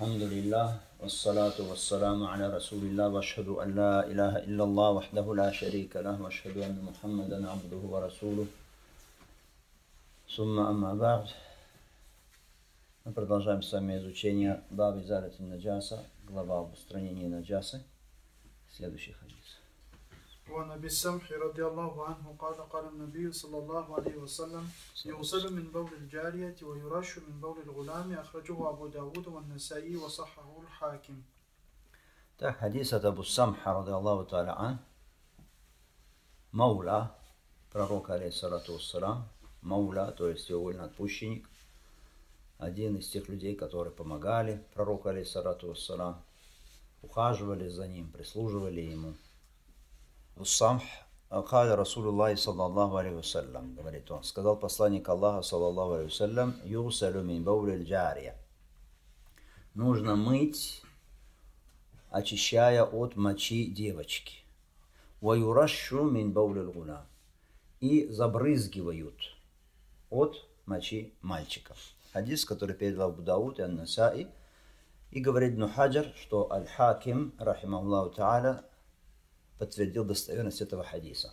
الحمد لله والصلاة والسلام على رسول الله وأشهد أن لا إله إلا الله وحده لا شريك له وأشهد أن محمدا عبده ورسوله ثم أما بعد. Мы продолжаем с вами изучение баб изалати наджаса, глава об устранении наджасы. Следующий хадис. وعن أبي السمح رضي الله عنه قال قال النبي صلى الله عليه وسلم يغسل من بول الجارية ويرش من بول الغلام أخرجه أبو داود والنسائي وصححه الحاكم. Так, хадис от Абу Самха, ради Аллаху та'аля ан, маула, пророка, алейхиссалату вассалам, маула, то есть его вольноотпущенник, один из тех людей, которые помогали пророку, алейхиссалату вассалам, ухаживали за ним, прислуживали ему. Самх, каля Расулуллахи саллаллаху алейхи вассалям, говорит он, сказал посланник Аллаха саллаллаху алейхи вассалям, юсалю мин баулиль джария. Нужно мыть, очищая от мочи девочки. Ва юрашшу мин баулиль гулам. И забрызгивают от мочи мальчиков. Хадис, который передал Абу Дауд и Ан-Насаи. И говорит Ибн Хаджар, что Аль-Хаким, рахимахуллаху та'аля, подтвердил достоверность этого хадиса.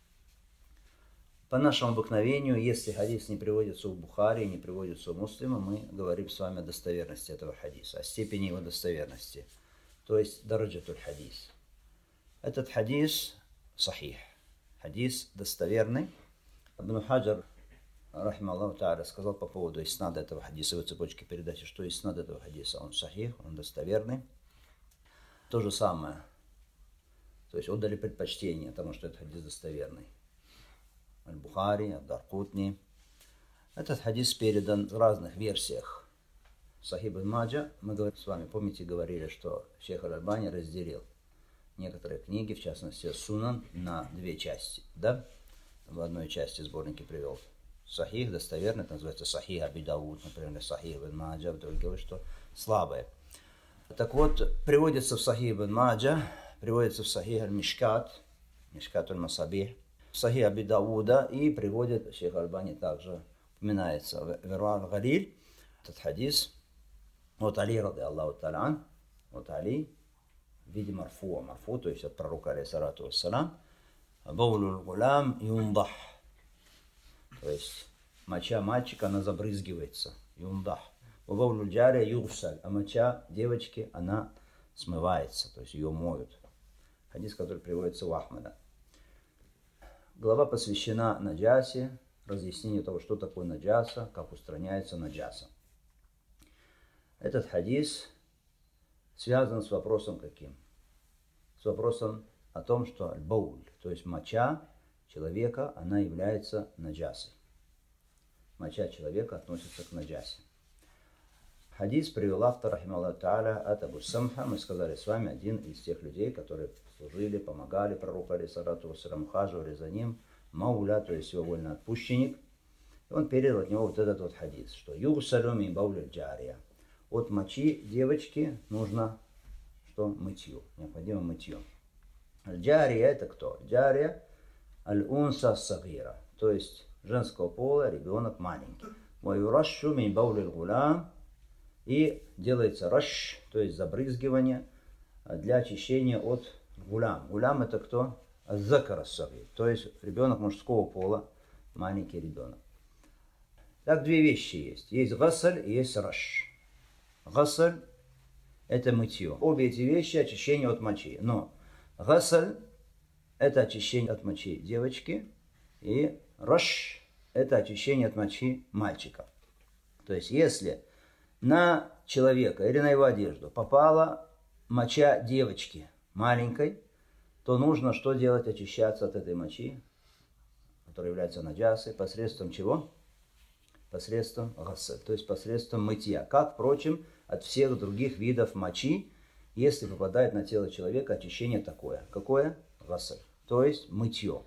По нашему обыкновению, если хадис не приводится у Бухари, не приводится у Муслима, мы говорим с вами о достоверности этого хадиса, о степени его достоверности, то есть дараджатуль хадис. Этот хадис сахих, хадис достоверный. Ибн Хаджар, рахимахуллаху та'аля, сказал по поводу иснада этого хадиса, его цепочки передачи, что иснад этого хадиса, он сахих, он достоверный. То же самое. То есть отдали предпочтение тому, что этот хадис достоверный. Аль-Бухари, Ад-Даркутни. Этот хадис передан в разных версиях. Сахиб ибн Маджа, мы с вами, помните, говорили, что шейх Аль-Альбани разделил некоторые книги, в частности Сунан, на две части. Да? В одной части сборники привел сахих, достоверный, это называется сахих Аби Дауд, например, сахих ибн Маджа, вдруг говорит, что слабое. Так вот, приводится в сахих ибн Маджа, приводится в Сахих аль-Мишкат, Мишкат аль-Масабих, в Сахих Аби Дауда, и приводит, шейх Альбани также упоминается в Ирва аль-Галиль, этот хадис от Али, ради Аллаху та'аля ан, от Али, в виде марфу, то есть от пророка, алейхиссалату вассалам, баулюл гулам юндах, то есть моча мальчика, она забрызгивается, юндах, баулюл джария югсаль, а моча девочки, она смывается, то есть ее моют. Хадис, который приводится у Ахмада. Глава посвящена наджасе, разъяснению того, что такое наджаса, как устраняется наджаса. Этот хадис связан с вопросом каким? С вопросом о том, что аль-бауль, то есть моча человека, она является наджасой. Моча человека относится к наджасе. Хадис привел автор, рахимахуллаху та'аля, от Абу Самха. Мы сказали с вами, один из тех людей, которые служили, помогали пророку, алейхиссалату вассалям, ухаживали за ним, мауля, то есть его вольноотпущенник. И он передал от него вот этот вот хадис, что югсалю мин баулиль джария. От мочи девочки нужно что? Мытье, необходимо мытье. Аль-джария это кто? Джария аль-унса сагира, то есть женского пола, ребенок маленький. Ва юрашшу мин баулиль гулам. И делается раш, то есть забрызгивание для очищения от гулям. Гулям это кто? Аззакар ас-сагир, то есть ребенок мужского пола, маленький ребенок. Так две вещи есть. Есть гасаль и есть раш. Гасаль это мытье. Обе эти вещи очищение от мочи. Но гасаль это очищение от мочи девочки. И раш это очищение от мочи мальчика. То есть если на человека или на его одежду попала моча девочки маленькой, то нужно что делать? Очищаться от этой мочи, которая является наджасой, посредством чего? Посредством гасаль, то есть посредством мытья. Как, впрочем, от всех других видов мочи, если попадает на тело человека, очищение такое. Какое? Гасаль, то есть мытье.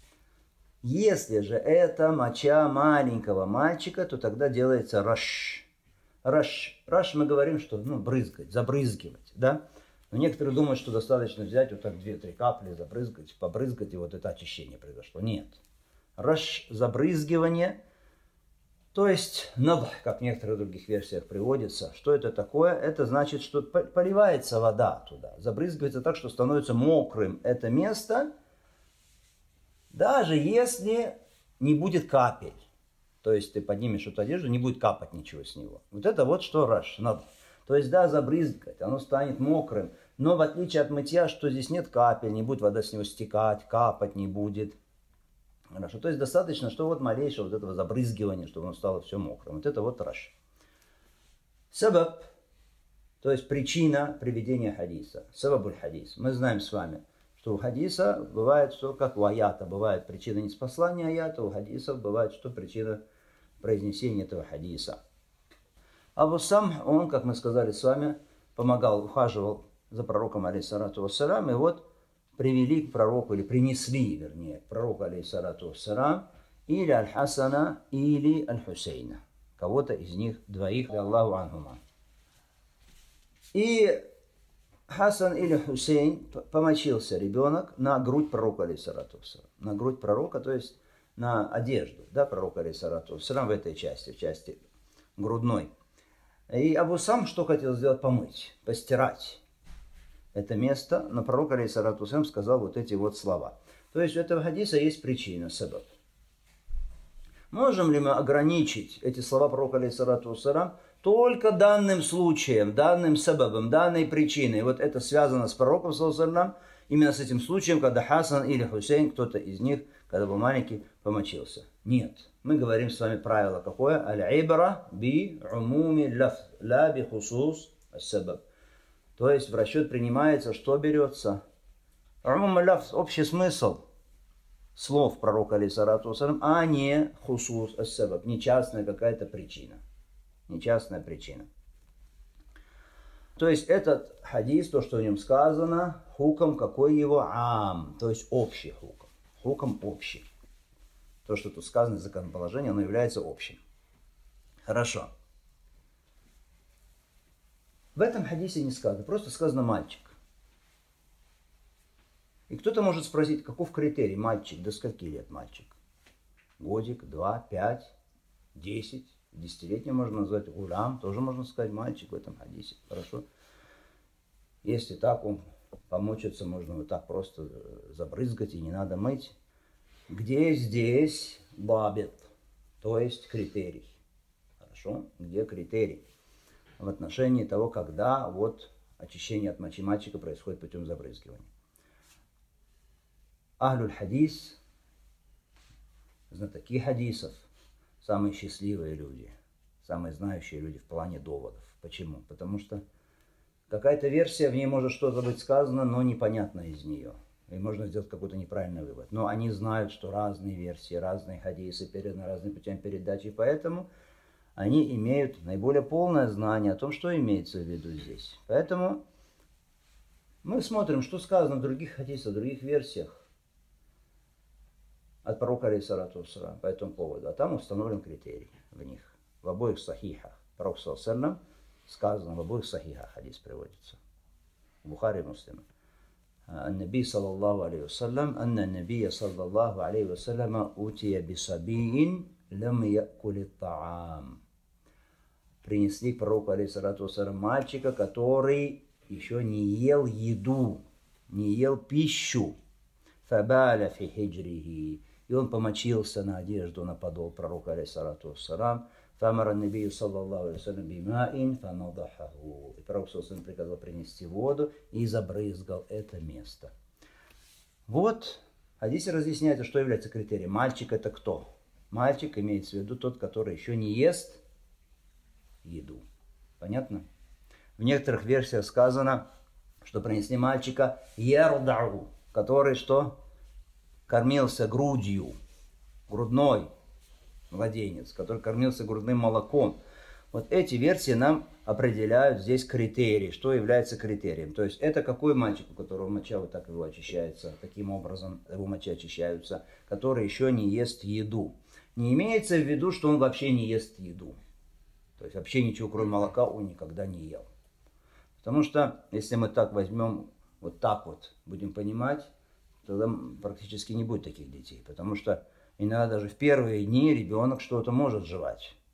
Если же это моча маленького мальчика, то тогда делается раш. Раш мы говорим, что брызгать, забрызгивать, да? Но некоторые думают, что достаточно взять вот так 2-3 капли, забрызгать, побрызгать, и вот это очищение произошло. Нет. Забрызгивание То есть, надх, как в некоторых других версиях приводится, что это такое? Это значит, что поливается вода туда, забрызгивается так, что становится мокрым это место, даже если не будет капель. То есть ты поднимешь эту одежду, не будет капать ничего с него. Вот это вот что раш, надх. То есть, да, забрызгать, оно станет мокрым, но в отличие от мытья, что здесь нет капель, не будет вода с него стекать, капать не будет. Хорошо, то есть достаточно, что вот малейшего вот этого забрызгивания, чтобы оно стало все мокрым. Вот это вот раш. Сабаб, то есть причина приведения хадиса. Сабабуль хадис. Мы знаем с вами, что у хадиса бывает, что как у аята бывает причина неспослания аята, у хадисов бывает, что причина произнесения этого хадиса. Абу Самх, он, как мы сказали с вами, помогал, ухаживал за пророком, алейхиссалату вассалам, и вот привели к пророку, или принесли, вернее, к пророку, алейхиссалату вассалам, или Аль-Хасана, или Аль-Хусейна. Кого-то из них двоих, Аллаху анхума. И Хасан или Хусейн, помочился ребенок на грудь пророка, алейхиссалату вассалам. На грудь пророка, то есть на одежду, да, пророка, алейхиссалату вассалам, в этой части, в части грудной. И Абу Сам что хотел сделать? Помыть, постирать это место, но пророк, алейхиссалату вассалам, сказал вот эти вот слова. То есть у этого хадиса есть причина, сабаб. Можем ли мы ограничить эти слова пророка, алейхиссалату вассалам, только данным случаем, данным сабабом, данной причиной? Вот это связано с пророком, саллаллаху алейхи ва саллям, именно с этим случаем, когда Хасан или Хусейн, кто-то из них, когда был маленький, помочился. Нет. Мы говорим с вами правило какое? Аль-ибра би умуми лафз, ла би хусус ас-сабаб. То есть в расчет принимается, что берется? Умум лафз, общий смысл слов пророка, алейхиссалату вассалам, а не хусус ас-сабаб, не частная какая-то причина. Нечастная причина. То есть этот хадис, то, что в нем сказано, хукам, какой его ам, то есть общий хукам. Хукам общий. То, что тут сказано, законоположение, оно является общим. Хорошо. В этом хадисе не сказано, просто сказано мальчик. И кто-то может спросить, каков критерий мальчик, до скольки лет мальчик? Годик, 2, 5, 10. Десятилетним можно назвать гулям, тоже можно сказать мальчик в этом хадисе. Хорошо. Если так он помочится, можно вот так просто забрызгать и не надо мыть. Где здесь бабет, то есть критерий? Хорошо. Где критерий? В отношении того, когда вот очищение от мочи мальчика происходит путем забрызгивания. Ахлюль хадис, знатоки хадисов, самые счастливые люди, самые знающие люди в плане доводов. Почему? Потому что какая-то версия, в ней может что-то быть сказано, но непонятно из нее. И можно сделать какой-то неправильный вывод. Но они знают, что разные версии, разные хадисы переданы разными путями передачи, поэтому они имеют наиболее полное знание о том, что имеется в виду здесь. Поэтому мы смотрим, что сказано в других хадисах, в других версиях от пророка, алейхиссалату вассалам, по этому поводу. А там установлен критерий в них. В обоих сахихах. Пророк, саллаллаху алейхи ва саллям, сказано, в обоих сахихах хадис приводится. В Бухари и Муслиме. النبي صلى الله عليه وسلم أن النبي صلى الله عليه وسلم أوتي بصبي لم يأكل الطعام. Принесли к пророку, алейхиссалату вассалям, мальчика, который еще не ел еду, не ел пищу. فبال في حجره. И он помочился на одежду, на подол пророка, алейхиссалату вассалам. فأمر النبي صلى الله عليه وسلم بماء فنضحه. И пророк саллаллаху приказал принести воду и забрызгал это место. Вот, хадис разъясняется, что является критерием. Мальчик это кто? Мальчик имеется в виду тот, который еще не ест еду. Понятно? В некоторых версиях сказано, что принесли мальчика ярдау, который что? Кормился грудью, грудной младенец, который кормился грудным молоком. Вот эти версии нам определяют здесь критерии, что является критерием. То есть это какой мальчик, у которого моча вот так его очищается, таким образом его мочи очищаются, который еще не ест еду. Не имеется в виду, что он вообще не ест еду. То есть вообще ничего кроме молока он никогда не ел. Потому что если мы так возьмем, вот так вот будем понимать, тогда практически не будет таких детей. Потому что иногда даже в первые дни ребенок что-то может жевать.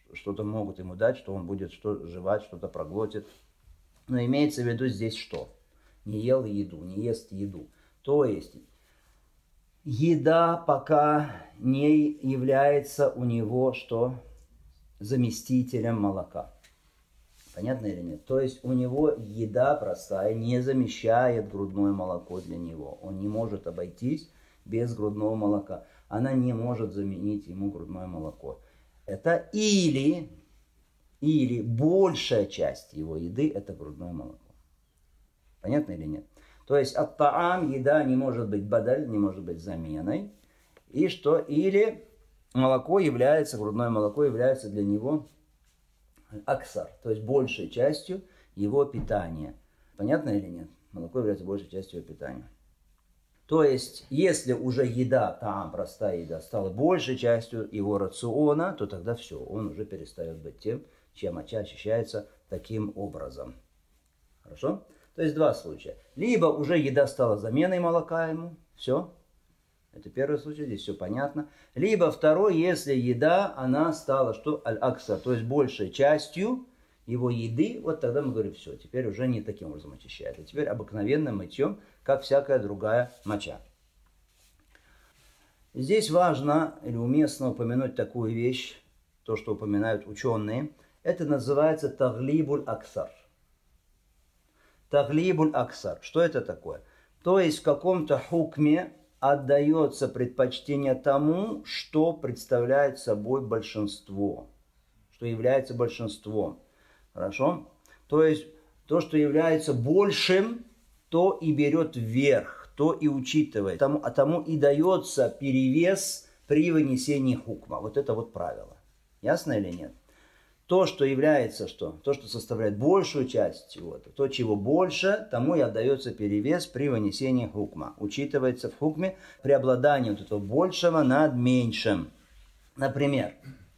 что-то могут ему дать, что он будет жевать, что-то проглотит. Но имеется в виду здесь что? Не ел еду, не ест еду. То есть еда пока не является у него что? Заместителем молока. Понятно или нет? То есть у него еда простая не замещает грудное молоко для него. Он не может обойтись без грудного молока. Она не может заменить ему грудное молоко. Это или большая часть его еды это грудное молоко. Понятно или нет? То есть ат-таам, еда не может быть бадаль, не может быть заменой. И что? Или молоко является, грудное молоко является для него аксар, то есть большей частью его питания. Понятно или нет? Молоко является большей частью его питания. То есть, если уже еда, таам, простая еда, стала большей частью его рациона, то тогда все, он уже перестает быть тем, чем моча очищается таким образом. Хорошо? То есть два случая. Либо уже еда стала заменой молока ему, все. Это первый случай, здесь все понятно. Либо второй, если еда, она стала что? Аль-акса, то есть большей частью его еды, вот тогда мы говорим, все, теперь уже не таким образом очищает, а теперь обыкновенным мытьем, как всякая другая моча. Здесь важно или уместно упомянуть такую вещь, то, что упоминают ученые, это называется таглибуль аксар. Таглибуль аксар. Что это такое? То есть в каком-то хукме отдается предпочтение тому, что представляет собой большинство, что является большинством. Хорошо? То есть то, что является большим, то и берет вверх, то и учитывает. А тому и дается перевес при вынесении хукма. Вот это вот правило. Ясно или нет? То, что является что? То, что составляет большую часть чего-то, то, чего больше, тому и отдается перевес при вынесении хукма. Учитывается в хукме преобладание вот этого большего над меньшим. Например,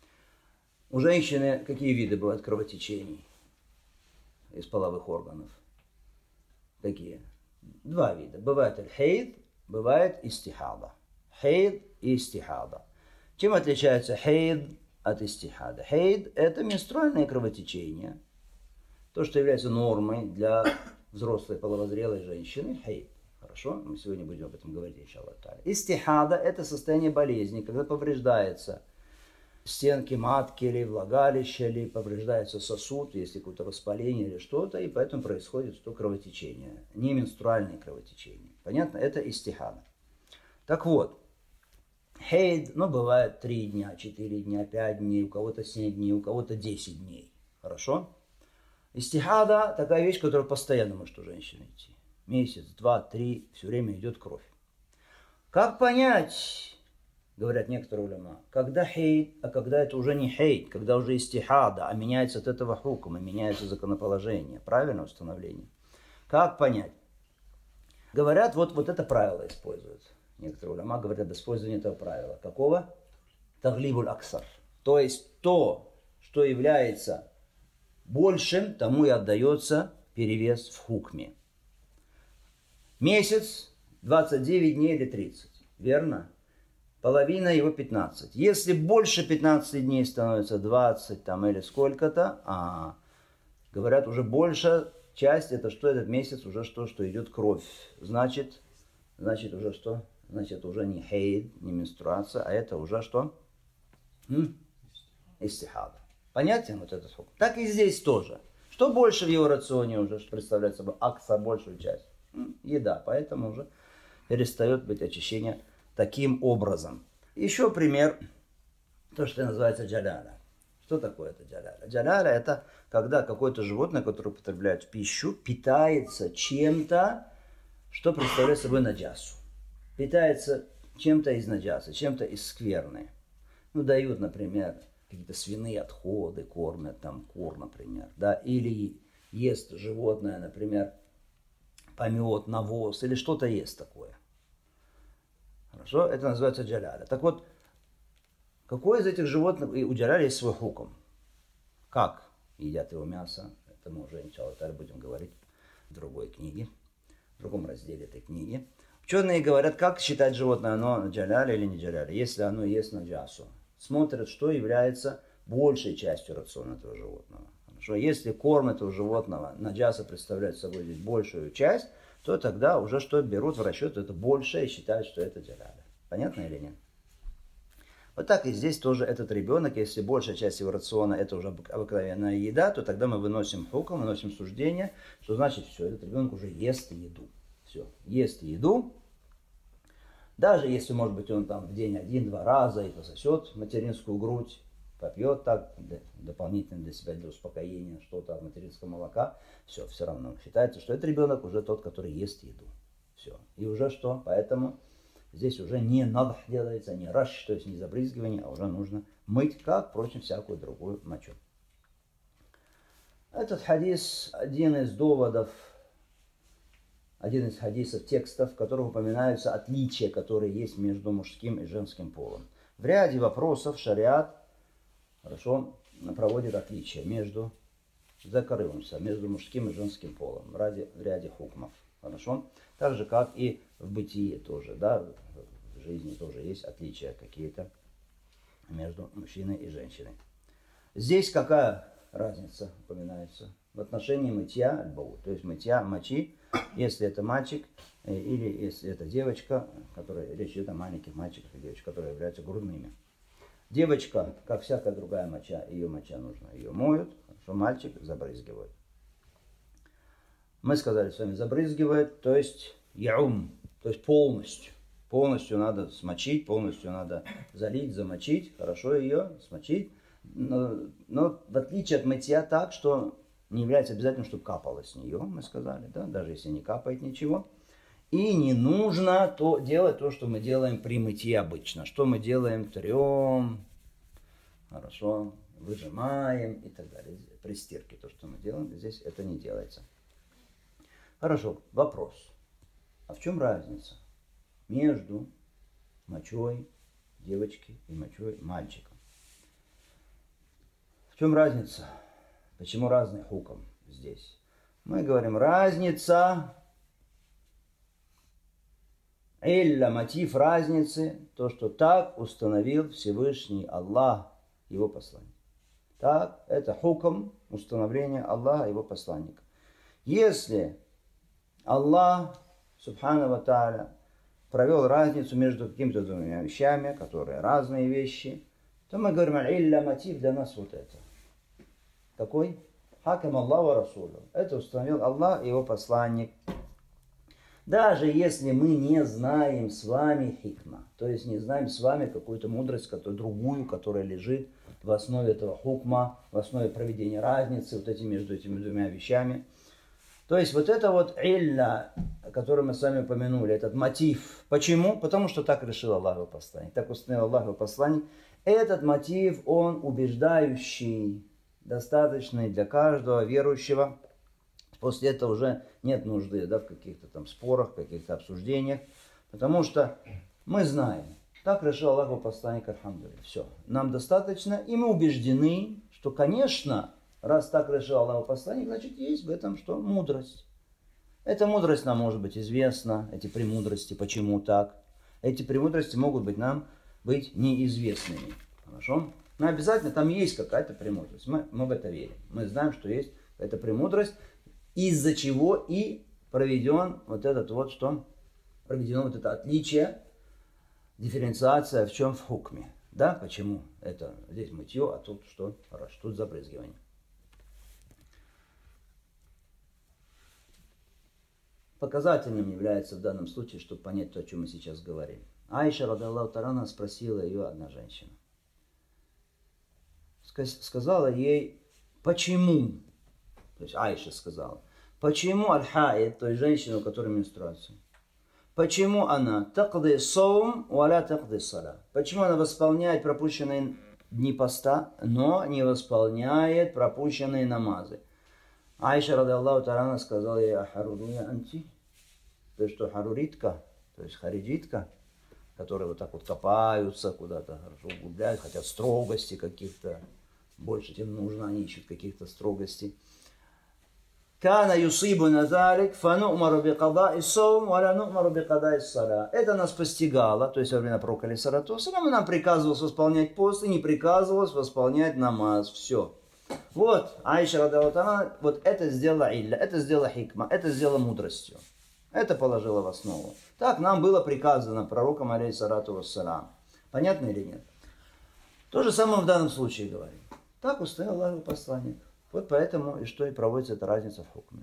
у женщины какие виды бывают кровотечений из половых органов? Какие? Два вида. Бывает аль-хейд, бывает истихада. Хейд и истихада. Чем отличается хейд от истихада? Хейд – это менструальное кровотечение. То, что является нормой для взрослой половозрелой женщины. Хейд. Хорошо? Мы сегодня будем об этом говорить, иншаллах. Истихада – это состояние болезни, когда повреждается стенки матки или влагалища, или повреждается сосуд, если какое-то воспаление или что-то, и поэтому происходит что кровотечение. Не менструальное кровотечение. Понятно? Это истихада. Так вот, хейд, бывает 3 дня, 4 дня, 5 дней, у кого-то 7 дней, у кого-то 10 дней. Хорошо? Истихада – такая вещь, которая постоянно может у женщины идти. Месяц, 2, 3, все время идет кровь. Как понять, говорят некоторые уляма, когда хейд, а когда это уже не хейд, когда уже истихада, а меняется от этого хукма, меняется законоположение, правильное установление. Как понять? Говорят, вот это правило используют. Некоторые уляма говорят об использовании этого правила. Какого? Таглибуль аксар. То есть то, что является большим, тому и отдается перевес в хукме. Месяц, 29 дней или 30. Верно? Половина его 15. Если больше 15 дней становится 20 или сколько-то, говорят, уже большая часть, это что этот месяц уже что идет кровь. Значит уже что? Значит уже не хейд, не менструация, а это уже что? Истихада. Понятен вот этот хукм? Так и здесь тоже. Что больше в его рационе уже, что представляет собой акса, большую часть? Еда. Поэтому уже перестает быть очищение таким образом. Еще пример, то, что называется джаляля. Что такое это джаляля? Джаляля – это когда какое-то животное, которое употребляет в пищу, питается чем-то, что представляет собой наджасу. Питается чем-то из наджасы, чем-то из скверны. Дают, например, какие-то свиные отходы, кормят кур, например. Да? Или ест животное, например, помет, навоз, или что-то есть такое. Хорошо? Это называется джаляля. Так вот, какое из этих животных, и у джаляля есть свой хукм. Как едят его мясо, это мы уже, иншаллах, будем говорить в другой книге, в другом разделе этой книги. Ученые говорят, как считать животное, оно джаляля или не джаляля, если оно ест наджасу. Смотрят, что является большей частью рациона этого животного. Хорошо? Если корм этого животного, наджаса, представляет собой здесь большую часть, то тогда уже что берут в расчет, это большее, и считают, что это джаляля. Понятно или нет? Вот так и здесь тоже этот ребенок, если большая часть его рациона это уже обыкновенная еда, то тогда мы выносим хукм, выносим суждение, что значит все, этот ребенок уже ест еду. Все, ест еду. Даже если, может быть, он там в день 1-2 раза и пососет материнскую грудь, попьет так, дополнительно для себя, для успокоения, что-то от материнского молока, все равно считается, что этот ребенок уже тот, который ест еду. Все. И уже что? Поэтому здесь уже не надх делается, не раш, то есть не забрызгивание, а уже нужно мыть, как, впрочем, всякую другую мочу. Этот хадис один из доводов, один из хадисов, текстов, в которых упоминаются отличия, которые есть между мужским и женским полом. В ряде вопросов шариат проводит отличия между закарываемся, между мужским и женским полом в ряде хукмов. Хорошо? Так же, как и в бытии тоже, да, в жизни тоже есть отличия какие-то между мужчиной и женщиной. Здесь какая разница упоминается? В отношении мытья альбау, то есть мытья мочи, если это мальчик или если это девочка, речь идет о маленьких мальчиках и девочках, которые являются грудными. Девочка, как всякая другая моча, ее моча нужно, ее моют, хорошо, мальчик забрызгивают. Мы сказали с вами забрызгивает, то есть яум, то есть полностью. Полностью надо смочить, полностью надо залить, замочить, хорошо ее смочить. Но в отличие от мытья так, что не является обязательным, чтобы капало с нее, мы сказали, да, даже если не капает ничего. И не нужно делать то, что мы делаем при мытье обычно. Что мы делаем? Трем, хорошо, выжимаем и так далее. При стирке то, что мы делаем, здесь это не делается. Хорошо, вопрос. А в чем разница между мочой девочки и мочой мальчика? В чем разница? Почему разный хукм здесь? Мы говорим, разница, илля, мотив разницы, то, что так установил Всевышний Аллах, его посланник. Так, это хукм установления Аллаха, его посланника. Если Аллах, субхану ва тааля, провел разницу между какими-то двумя вещами, которые разные вещи, то мы говорим, илля, мотив для нас вот это. Какой? Хакам Аллах ва Расулу. Это установил Аллах и его посланник. Даже если мы не знаем с вами хикма, то есть не знаем с вами какую-то мудрость, другую, которая лежит в основе этого хукма, в основе проведения разницы между этими двумя вещами. То есть вот это вот илля, который мы с вами упомянули, этот мотив. Почему? Потому что так решил Аллах его посланник. Так установил Аллах его посланник. Этот мотив, он убеждающий, достаточный для каждого верующего. После этого уже нет нужды, да, в каких-то там спорах, в каких-то обсуждениях. Потому что мы знаем, так решил Аллах его посланник, альхамдулилля. Все, нам достаточно, и мы убеждены, что, конечно, раз так решил Аллах его посланник, значит, есть в этом что? Мудрость. Эта мудрость нам может быть известна, эти премудрости, почему так. Эти премудрости могут быть неизвестными. Хорошо? Но обязательно там есть какая-то премудрость. Мы в это верим. Мы знаем, что есть эта премудрость, из-за чего и проведено вот это отличие, дифференциация в чем? В хукме. Да, почему это здесь мытье, а тут что? Тут забрызгивание. Показательным является в данном случае, чтобы понять то, о чем мы сейчас говорим. Аиша, радаллаху та'аля, спросила ее одна женщина. Сказала ей, почему, то есть Аиша сказала, почему аль-хаид, то есть женщина, у которой менструация, почему она тaqdi саум валя тaqdi сала, почему она восполняет пропущенные дни поста, но не восполняет пропущенные намазы. Аиша, радаллаху та'аля, сказала ей, ахарурия анти, ты что, харуритка, то есть хариджитка, которые вот так вот копаются куда-то, хорошо углубляют, хотят строгости каких-то, больше, чем нужно, они ищут каких-то строгостей. Кана юсибуна залик, фану'мару бикада'i саум, валя ну'мару бикада'i саля. Это нас постигало, то есть во время пророка алейхиссалату вассалям, нам приказывалось восполнять пост и не приказывалось восполнять намаз. Все. Вот, Аиша радиаллаху анха, вот это сделала илля, это сделала хикма, это сделала мудростью. Это положила в основу. Так нам было приказано пророком алейхиссалату вассалям. Понятно или нет? То же самое в данном случае говорим. Так установил Аллах посланник. Вот поэтому и что и проводится эта разница в хукме.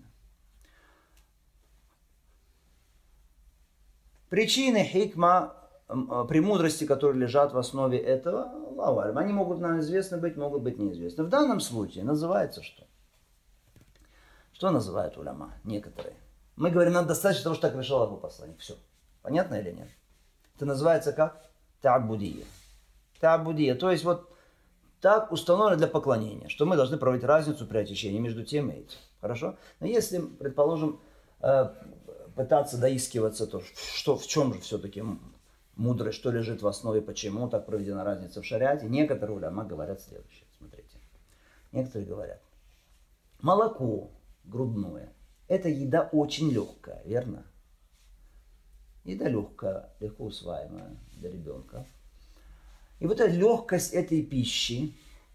Причины хикма, премудрости, которые лежат в основе этого, Аллаху алям, они могут нам известны быть, могут быть неизвестны. В данном случае называется что? Что называют уляма? Некоторые. Мы говорим, нам достаточно того, что так решил Аллах посланник. Все. Понятно или нет? Это называется как? Та'абудия. Та'абудия. То есть вот так установлено для поклонения, что мы должны проводить разницу при очищении между тем и этим. Хорошо? Но если, предположим, пытаться доискиваться, то что, в чем же все-таки мудрость, что лежит в основе, почему так проведена разница в шариате, некоторые уляма говорят следующее. Смотрите. Некоторые говорят, молоко грудное – это еда очень легкая, верно? Еда легкая, легко усваиваемая для ребенка. И вот эта легкость этой пищи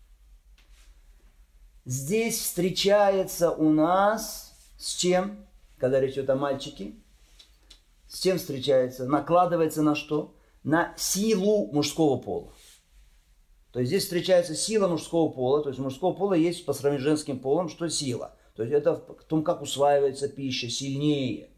здесь встречается у нас с чем? Когда речь идет о мальчике. С чем встречается? Накладывается на что? На силу мужского пола. То есть здесь встречается сила мужского пола. То есть у мужского пола есть по сравнению с женским полом, что сила. То есть это в том, как усваивается пища, сильнее.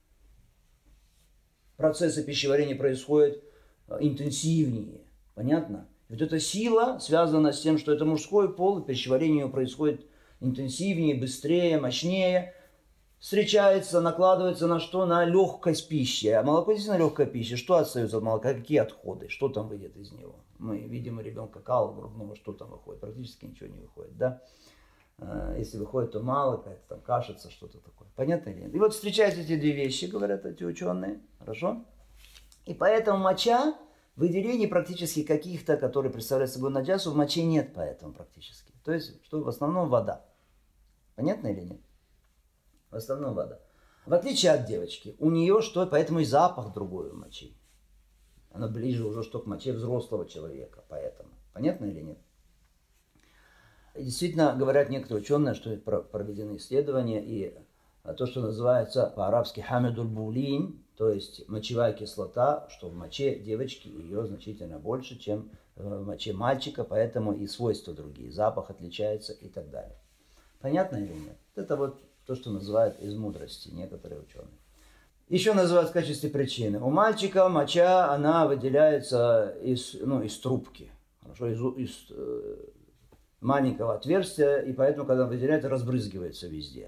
Процессы пищеварения происходят интенсивнее. Понятно? Вот эта сила связана с тем, что это мужской пол, и пищеварение его происходит интенсивнее, быстрее, мощнее. Встречается, накладывается на что? На легкость пищи. А молоко действительно легкая пища. Что остается от молока? Какие отходы? Что там выйдет из него? Мы видим у ребенка кал грудного, что там выходит? Практически ничего не выходит, да? Если выходит, то мало, какая-то там кашица, что-то такое. Понятно или нет? И вот встречаются эти две вещи, говорят эти ученые. Хорошо? И поэтому моча, выделений практически каких-то, которые представляют собой наджасу, в моче нет поэтому практически. То есть, что в основном вода. Понятно или нет? В основном вода. В отличие от девочки, у нее что, поэтому и запах другой у мочи. Она ближе уже что к моче взрослого человека, поэтому. Понятно или нет? И действительно, говорят некоторые ученые, что проведены исследования, и то, что называется по-арабски хамедуль булин, то есть мочевая кислота, что в моче девочки ее значительно больше, чем в моче мальчика, поэтому и свойства другие, запах отличается и так далее. Понятно или нет? Это вот то, что называют из мудрости некоторые ученые. Еще называют в качестве причины. У мальчика моча, она выделяется из трубки, хорошо, из маленького отверстия, и поэтому, когда он выделяется, разбрызгивается везде.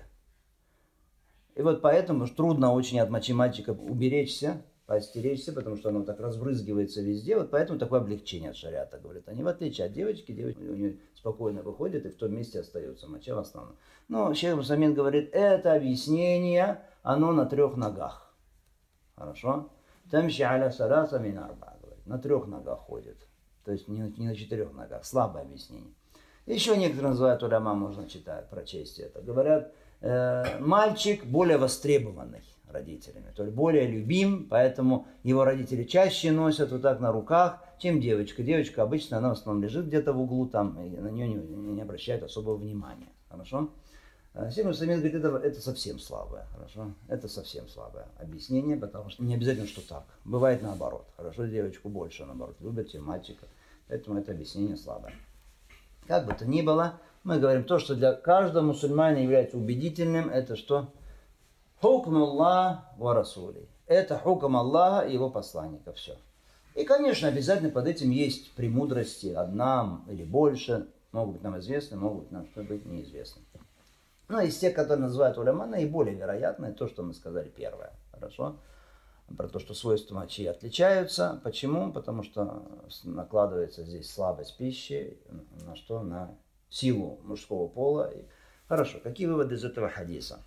И вот поэтому трудно очень от мочи мальчика уберечься, поостеречься, потому что оно так разбрызгивается везде. Вот поэтому такое облегчение от шариата, говорят они. В отличие от девочки, девочка у нее спокойно выходит и в том месте остается моча в основном. Но шейх Мусамин говорит, это объяснение, оно на 3 ногах. Хорошо? Тамши аля саласа мин арба, говорит. На 3 ногах ходит. То есть не на 4 ногах. Слабое объяснение. Еще некоторые называют уляма, можно читать, прочесть это. Говорят, мальчик более востребованный родителями, то есть более любим, поэтому его родители чаще носят вот так на руках, чем девочка. Девочка обычно, она в основном лежит где-то в углу, там, и на нее не обращают особого внимания. Хорошо? Шейх Мусамин говорит, это совсем слабое, хорошо? Это совсем слабое объяснение, потому что не обязательно, что так. Бывает наоборот. Хорошо, девочку больше, наоборот, любят, чем мальчика. Поэтому это объяснение слабое. Как бы то ни было, мы говорим то, что для каждого мусульманина является убедительным, это что? Хукм Аллах ва Расули. Это хукм Аллаха и его посланника. Все. И, конечно, обязательно под этим есть премудрости, одна или больше. Могут быть нам известны, могут быть нам что-нибудь неизвестны. Но из тех, которые называют уляма, наиболее вероятное то, что мы сказали первое. Хорошо? Про то, что свойства мочи отличаются. Почему? Потому что накладывается здесь слабость пищи. На что? На силу мужского пола. Хорошо. Какие выводы из этого хадиса?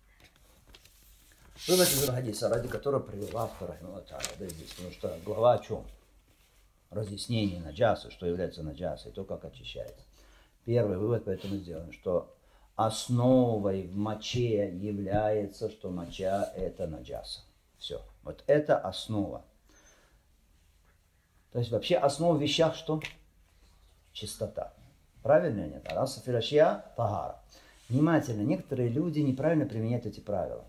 Вывод из этого хадиса, ради которого привел автор, здесь. Потому что глава о чем? Разъяснение наджасы, что является наджасой, то, как очищается. Первый вывод поэтому сделаем, что основой в моче является, что моча это наджаса. Все. Вот это основа. То есть вообще основа в вещах что? Чистота. Правильно или нет? Аль-асл фил ашья тахара. Внимательно, некоторые люди неправильно применяют эти правила.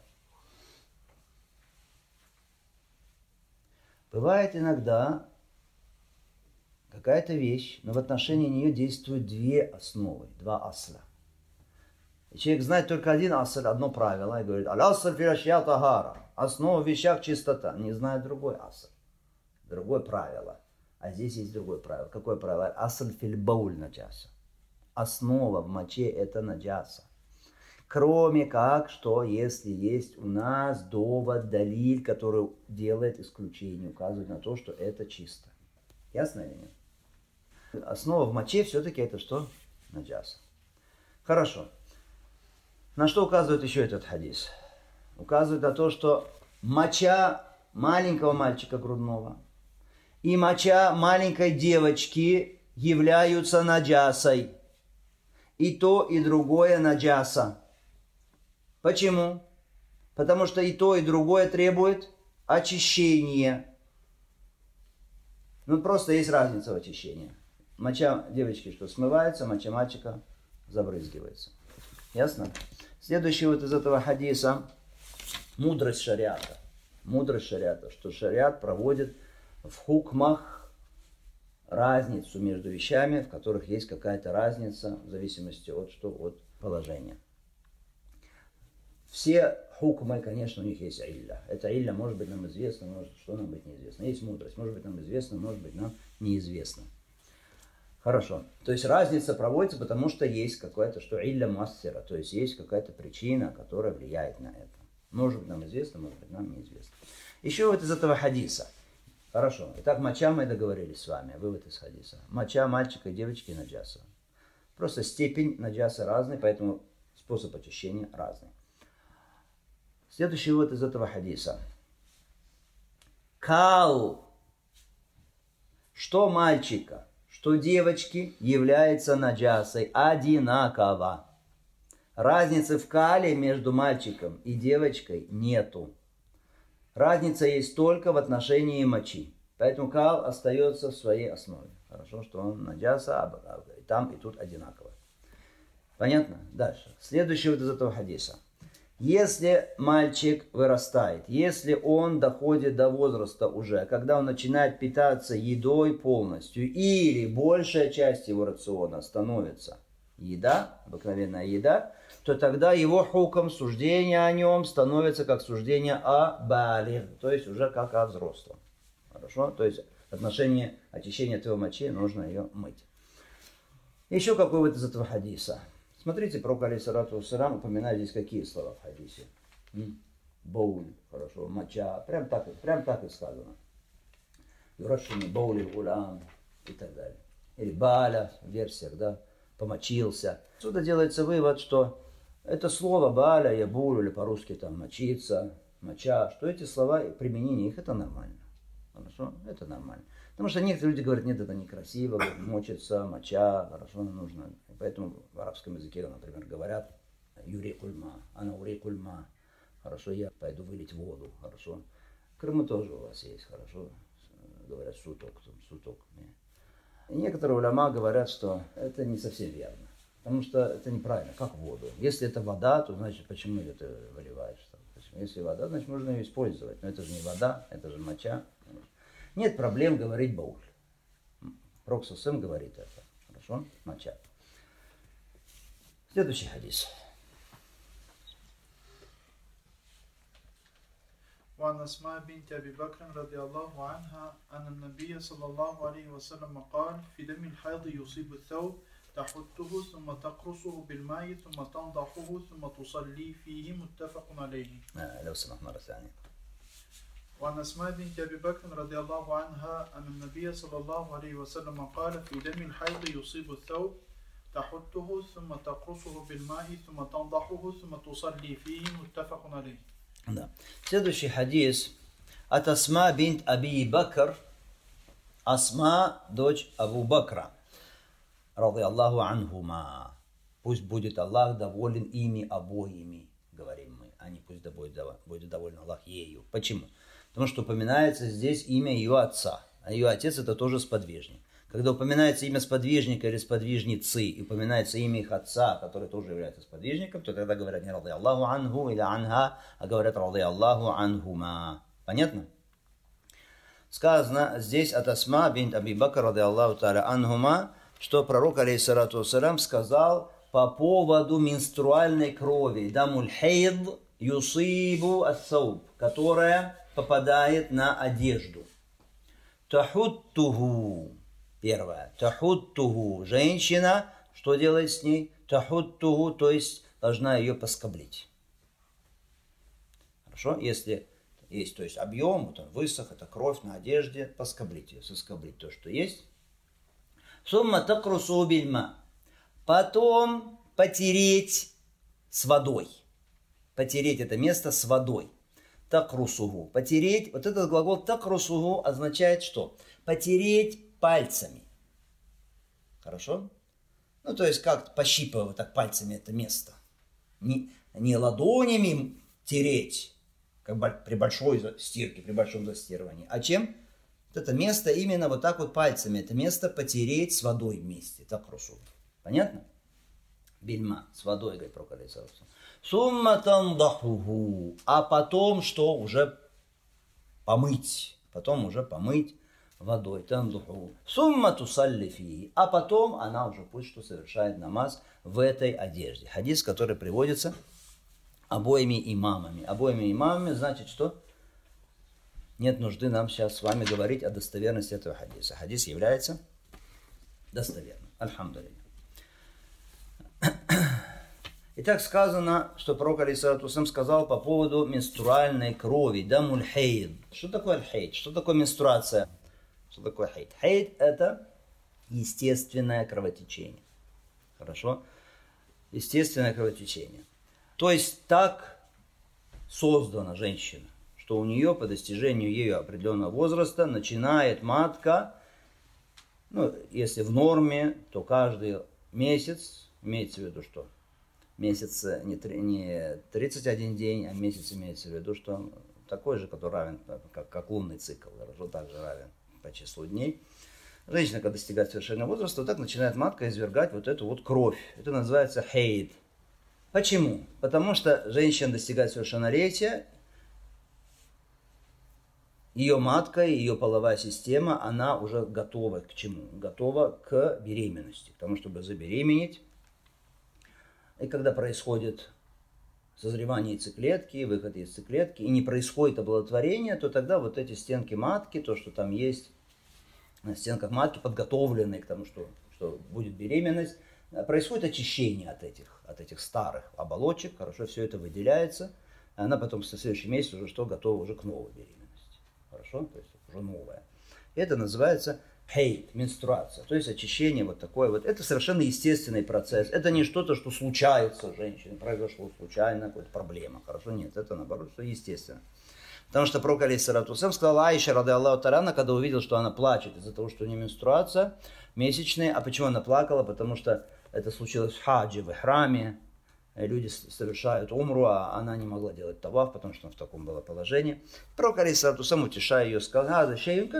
Бывает иногда какая-то вещь, но в отношении нее действуют две основы, два асла. И человек знает только один асл, одно правило, и говорит, аль-асл фил ашья тахара. Основа в вещах чистота. Не знает другой асл, другое правило. А здесь есть другое правило. Какое правило? Асл фил бауль наджаса. Основа в моче это наджаса. Кроме как, что если есть у нас довод, далиль, который делает исключение, указывает на то, что это чисто. Ясно или нет? Основа в моче все-таки это что? Наджаса. Хорошо. На что указывает еще этот хадис? Указывает на то, что моча маленького мальчика грудного и моча маленькой девочки являются наджасой. И то, и другое наджаса. Почему? Потому что и то, и другое требует очищения. Ну, просто есть разница в очищении. Моча девочки что смывается, моча мальчика забрызгивается. Ясно? Следующий вот из этого хадиса мудрость шариата. Мудрость шариата, что шариат проводит в хукмах разницу между вещами, в которых есть какая-то разница в зависимости от положения. Все хукмы, конечно, у них есть илля. Эта илля может быть нам известна, может что нам быть неизвестно. Есть мудрость, может быть нам известно, может быть нам неизвестно. Хорошо. То есть разница проводится, потому что есть какая-то, что илля мастера, то есть есть какая-то причина, которая влияет на это. Может быть нам известно, может быть нам неизвестно. Еще вот из этого хадиса. Хорошо. Итак, моча мы договорились с вами. Вывод из хадиса. Моча мальчика и девочки наджаса. Просто степень наджаса разный, поэтому способ очищения разный. Следующий вывод из этого хадиса. Кал, что мальчика, что девочки является наджасой одинаково. Разницы в кале между мальчиком и девочкой нету. Разница есть только в отношении мочи. Поэтому кал остается в своей основе. Хорошо, что он наджаса, и там, и тут одинаково. Понятно? Дальше. Следующий вот из этого хадиса. Если мальчик вырастает, если он доходит до возраста уже, когда он начинает питаться едой полностью, или большая часть его рациона становится еда, обыкновенная еда, то тогда его хукм, суждение о нем становится как суждение о балиг, то есть уже как о взрослом. Хорошо? То есть в отношении очищения твоей мочи нужно ее мыть. Еще какой вот из этого хадиса? Смотрите, пророк алейхиссалату вассалям упоминает здесь какие слова в хадисе. Боуль, хорошо, моча, прям так и сказано. Юрашими боули гулам и так далее. Или баля в версиях, да, помочился. Отсюда делается вывод, что это слово баля, ябуль, или по-русски там мочиться, моча, что эти слова, применение их, это нормально. Хорошо, это нормально. Потому что некоторые люди говорят, нет, это некрасиво, мочиться, моча, хорошо, нужно. И поэтому в арабском языке, например, говорят юри кульма, ана ури кульма, хорошо, я пойду вылить воду, хорошо. В Крыму тоже у вас есть, хорошо, говорят суток. И некоторые уляма говорят, что это не совсем верно, потому что это неправильно, как воду. Если это вода, то значит, почему ты это выливаешь? Если вода, значит, можно ее использовать, но это же не вода, это же моча. Нет проблем говорить бауль. Пророк сам говорит это. Хорошо? Моча. Следующий хадис. وعن أسماء بنت أبي بكر رضي الله عنها أن النبي صلى الله عليه وسلم قال في دم الحيض يصيب الثوب تحته ثم تقرصه بالماء ثم تنضحه ثم تصلي فيه متفق عليه. لو سمحت مرة ثانية. وعن أسماء بنت أبي بكر رضي الله عنها أن النبي صلى الله عليه وسلم قال في دم الحيض يصيب الثوب تحته ثم تقرصه بالماء ثم تنضحه ثم تصلي فيه متفق عليه. Да. Следующий хадис от Асма бинт Аби Бакр. Асма, дочь Абу Бакра, радhi Аллаху анхума, Пусть будет Аллах доволен ими обоими, говорим мы, а не пусть будет доволен Аллах ею. Почему? Потому что упоминается здесь имя ее отца, а ее отец это тоже сподвижник. Когда упоминается имя сподвижника или сподвижницы, и упоминается имя их отца, который тоже является сподвижником, то тогда говорят не ради Аллаху анху или анха, а говорят ради Аллаху анхума. Понятно? Сказано здесь от Асма бинт Аби Бакр ради Аллаху та'аля анхума, что пророк, алейхиссалату вассалям, сказал по поводу менструальной крови, дамуль хейд юсибу ас-сауб, которая попадает на одежду. Тахуттуху. Первое. Тахуттуху. Женщина, что делает с ней? Тахуттуху, то есть должна ее поскоблить. Хорошо? Если есть, то есть объем, вот он высох, это кровь на одежде, поскоблить ее, соскоблить то, что есть. Сумма такрусу бильма. Потом потереть с водой. Потереть это место с водой. Такрусугу. Потереть. Вот этот глагол такрусугу означает что? Потереть пальцами. Хорошо? Ну, то есть, как пощипывать так пальцами это место. Не ладонями тереть, как при большой стирке, при большом застирывании. А чем? Вот это место именно вот так вот пальцами. Это место потереть с водой вместе. Такрусугу. Понятно? Бельма. С водой, говорит пророк алейхиссалату вассалям. Сумма тандахуху. А потом что? Уже помыть. Потом уже помыть водой. Тандуху. Сумма тусалли фи. А потом она уже пусть что совершает намаз в этой одежде. Хадис, который приводится обоими имамами. Обоими имамами значит что? Нет нужды нам сейчас с вами говорить о достоверности этого хадиса. Хадис является достоверным. Альхамдулилля. Итак, сказано, что пророк алейхиссалату вассалям сказал по поводу менструальной крови. Дамуль хейд. Что такое аль-хейд? Что такое менструация? Что такое хейд? Хейд это естественное кровотечение. Хорошо? Естественное кровотечение. То есть так создана женщина, что у нее по достижению ею определенного возраста начинает матка, ну, если в норме, то каждый месяц, имеется в виду что? Месяц не 31 день, а месяц имеется в виду, что такой же, который равен, как лунный цикл, также равен по числу дней. Женщина, когда достигает совершенного возраста, вот так начинает матка извергать вот эту вот кровь. Это называется хейд. Почему? Потому что женщина достигает совершеннолетия, ее матка, ее половая система, она уже готова к чему? Готова к беременности, к тому, чтобы забеременеть. И когда происходит созревание яйцеклетки, выход яйцеклетки, и не происходит оплодотворение, то тогда вот эти стенки матки, то, что там есть на стенках матки, подготовленные к тому, что будет беременность, происходит очищение от этих старых оболочек, хорошо, все это выделяется, и она потом в следующий месяц уже что, готова уже к новой беременности. Хорошо? То есть уже новая. Это называется хейд, менструация, то есть очищение вот такое вот. Это совершенно естественный процесс. Это не что-то, что случается у женщины, произошло случайно, какая-то проблема. Хорошо? Нет, это наоборот, что естественно. Потому что пророк алейхиссалату вассалям сказал Аиша радиаллаху та'аля, когда увидел, что она плачет из-за того, что у нее менструация месячная. А почему она плакала? Потому что это случилось в хаджи, в ихраме. Люди совершают умру, а она не могла делать таваф, потому что она в таком было положении. Пророк алейхиссалату вассалям, утешая ее, сказал: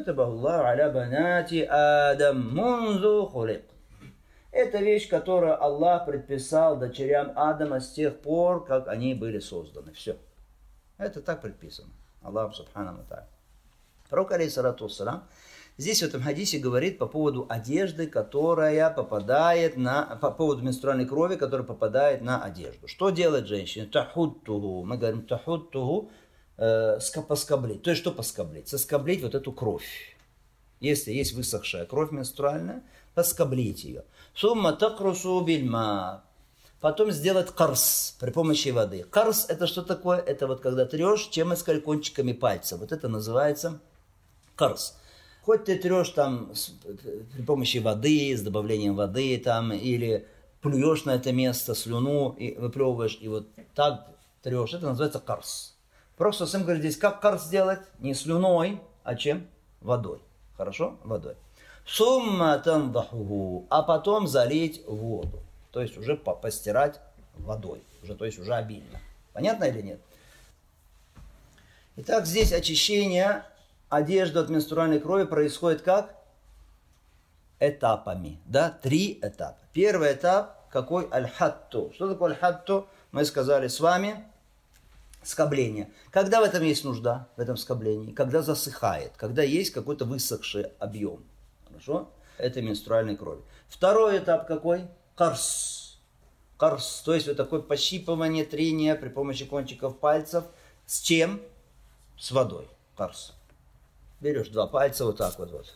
это вещь, которую Аллах предписал дочерям Адама с тех пор, как они были созданы. Все. Это так предписано. Аллах субхану ва тааля. Пророк алейхиссалату вассалям здесь в этом хадисе говорит по поводу одежды, которая попадает по поводу менструальной крови, которая попадает на одежду. Что делает женщина? Тахуттуху. Мы говорим тахуттуху, поскоблить. То есть что поскоблить? Соскоблить вот эту кровь. Если есть высохшая кровь менструальная, поскоблить ее. Сумма такрусу бильма. Потом сделать карс при помощи воды. Карс это что такое? Это вот когда трешь чем-то кончиками пальца. Вот это называется карс. Хоть ты трешь там при помощи воды, с добавлением воды там, или плюешь на это место слюну и выплевываешь, и вот так трешь. Это называется карс. Просто сам говорит здесь, как карс сделать? Не слюной, а чем? Водой. Хорошо? Водой. Сумма тандахуху. А потом залить воду. То есть уже постирать водой. То есть уже обильно. Понятно или нет? Итак, здесь очищение одежды от менструальной крови происходит как? Этапами. Да? 3 этапа. Первый этап какой? Аль-хатту. Что такое аль-хатту? Мы сказали с вами. Скобление. Когда в этом есть нужда, в этом скоблении? Когда засыхает, когда есть какой-то высохший объем. Хорошо? Это менструальной крови. Второй этап какой? Карс. Карс, то есть вот такое пощипывание, трение при помощи кончиков пальцев. С чем? С водой. Карс. Берешь 2 пальца вот так вот.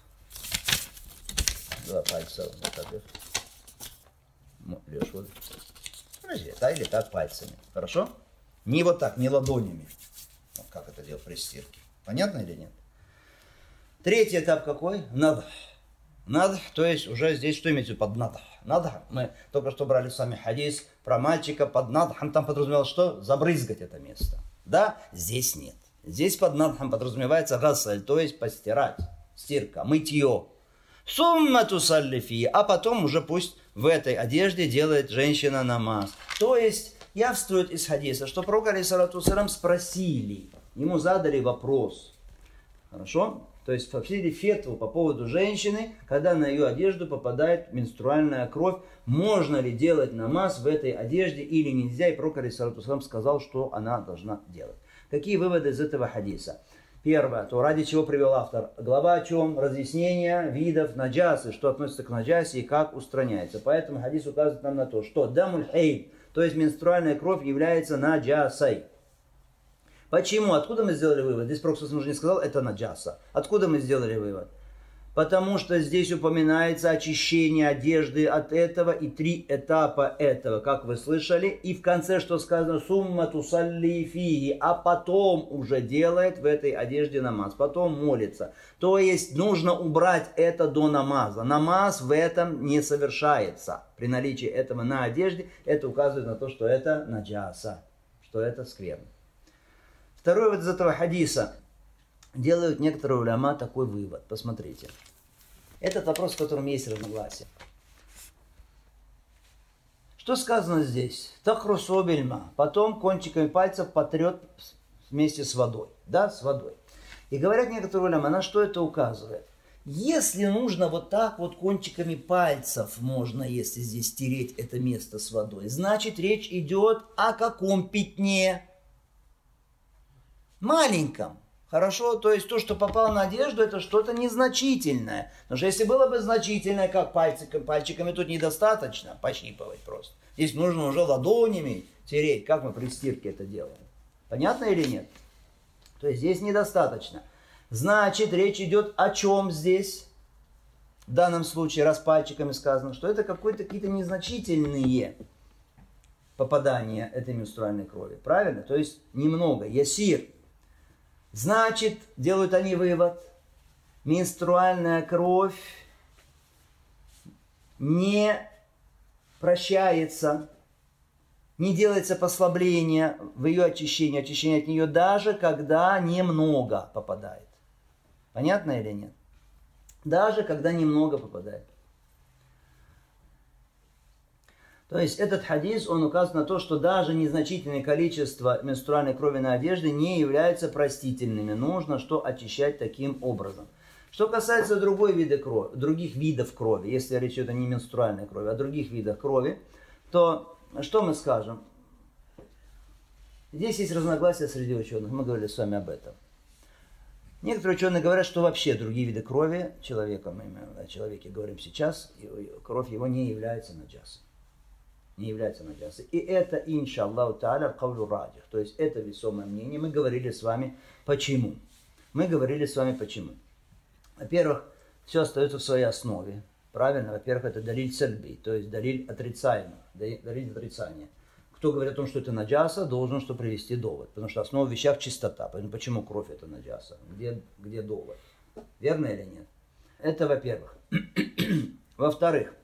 2 пальца вот так вот. Берешь вот. Так или так пальцами. Хорошо? Не вот так, не ладонями. Вот как это делать при стирке. Понятно или нет? Третий этап какой? Надх. Надх, то есть уже здесь что имеется под надх? Надх, мы только что брали с вами хадис про мальчика под надхом, там подразумевалось что? Забрызгать это место. Да? Здесь нет. Здесь под надхом подразумевается гасль, то есть постирать. Стирка, мытье. Сумма тусалли фи, а потом уже пусть в этой одежде делает женщина намаз. То есть явствует из хадиса, что пророк алейхиссалату вассалям спросили, ему задали вопрос. Хорошо? То есть спросили фетву по поводу женщины, когда на ее одежду попадает менструальная кровь, можно ли делать намаз в этой одежде или нельзя, и пророк алейхиссалату вассалям сказал, что она должна делать. Какие выводы из этого хадиса? Первое, то ради чего привел автор. Глава о чем? Разъяснение видов наджасы, что относится к наджасе и как устраняется. Поэтому хадис указывает нам на то, что дамуль хейд, то есть менструальная кровь, является наджасой. Почему? Откуда мы сделали вывод? Здесь Пророк уже не сказал, это наджаса. Откуда мы сделали вывод? Потому что здесь упоминается очищение одежды от этого и 3 этапа этого, как вы слышали. И в конце что сказано? Сумма тусалли фиги, а потом уже делает в этой одежде намаз, потом молится. То есть нужно убрать это до намаза. Намаз в этом не совершается. При наличии этого на одежде это указывает на то, что это наджаса, что это скверно. Второй вот из этого хадиса. Делают некоторые уляма такой вывод. Посмотрите. Этот вопрос, в котором есть разногласие. Что сказано здесь? Тахрусу бильма. Потом кончиками пальцев потрет вместе с водой. Да, с водой. И говорят некоторые уляма, на что это указывает? Если нужно вот так вот кончиками пальцев, можно, если здесь стереть это место с водой, значит речь идет о каком пятне? Маленьком. Хорошо, то есть то, что попало на одежду, это что-то незначительное. Потому что если было бы значительное, как пальчиками, тут недостаточно пощипывать просто. Здесь нужно уже ладонями тереть, как мы при стирке это делаем. Понятно или нет? То есть здесь недостаточно. Значит, речь идет о чем здесь? В данном случае, раз пальчиками сказано, что это какие-то незначительные попадания этой менструальной крови. Правильно? То есть немного. Ясир. Значит, делают они вывод, менструальная кровь не прощается, не делается послабление в ее очищении от нее даже когда немного попадает. Понятно или нет? Даже когда немного попадает. То есть этот хадис, он указывает на то, что даже незначительное количество менструальной крови на одежде не являются простительными. Нужно что очищать таким образом. Что касается других видов крови, если речь идет не о менструальной крови, а о других видах крови, то что мы скажем? Здесь есть разногласия среди ученых, мы говорили с вами об этом. Некоторые ученые говорят, что вообще другие виды крови, мы о человеке говорим сейчас, кровь его не является наджасой. Не является наджасой. И это, иншаллаху та'аля, кавлю раджих. То есть это весомое мнение. Мы говорили с вами почему. Во-первых, все остается в своей основе. Правильно? Во-первых, это далиль сальби, то есть далиль отрицания. Кто говорит о том, что это наджаса, должен что привести довод. Потому что основа в вещах чистота. Почему кровь это наджаса? Где довод? Верно или нет? Это во-первых. Во-вторых,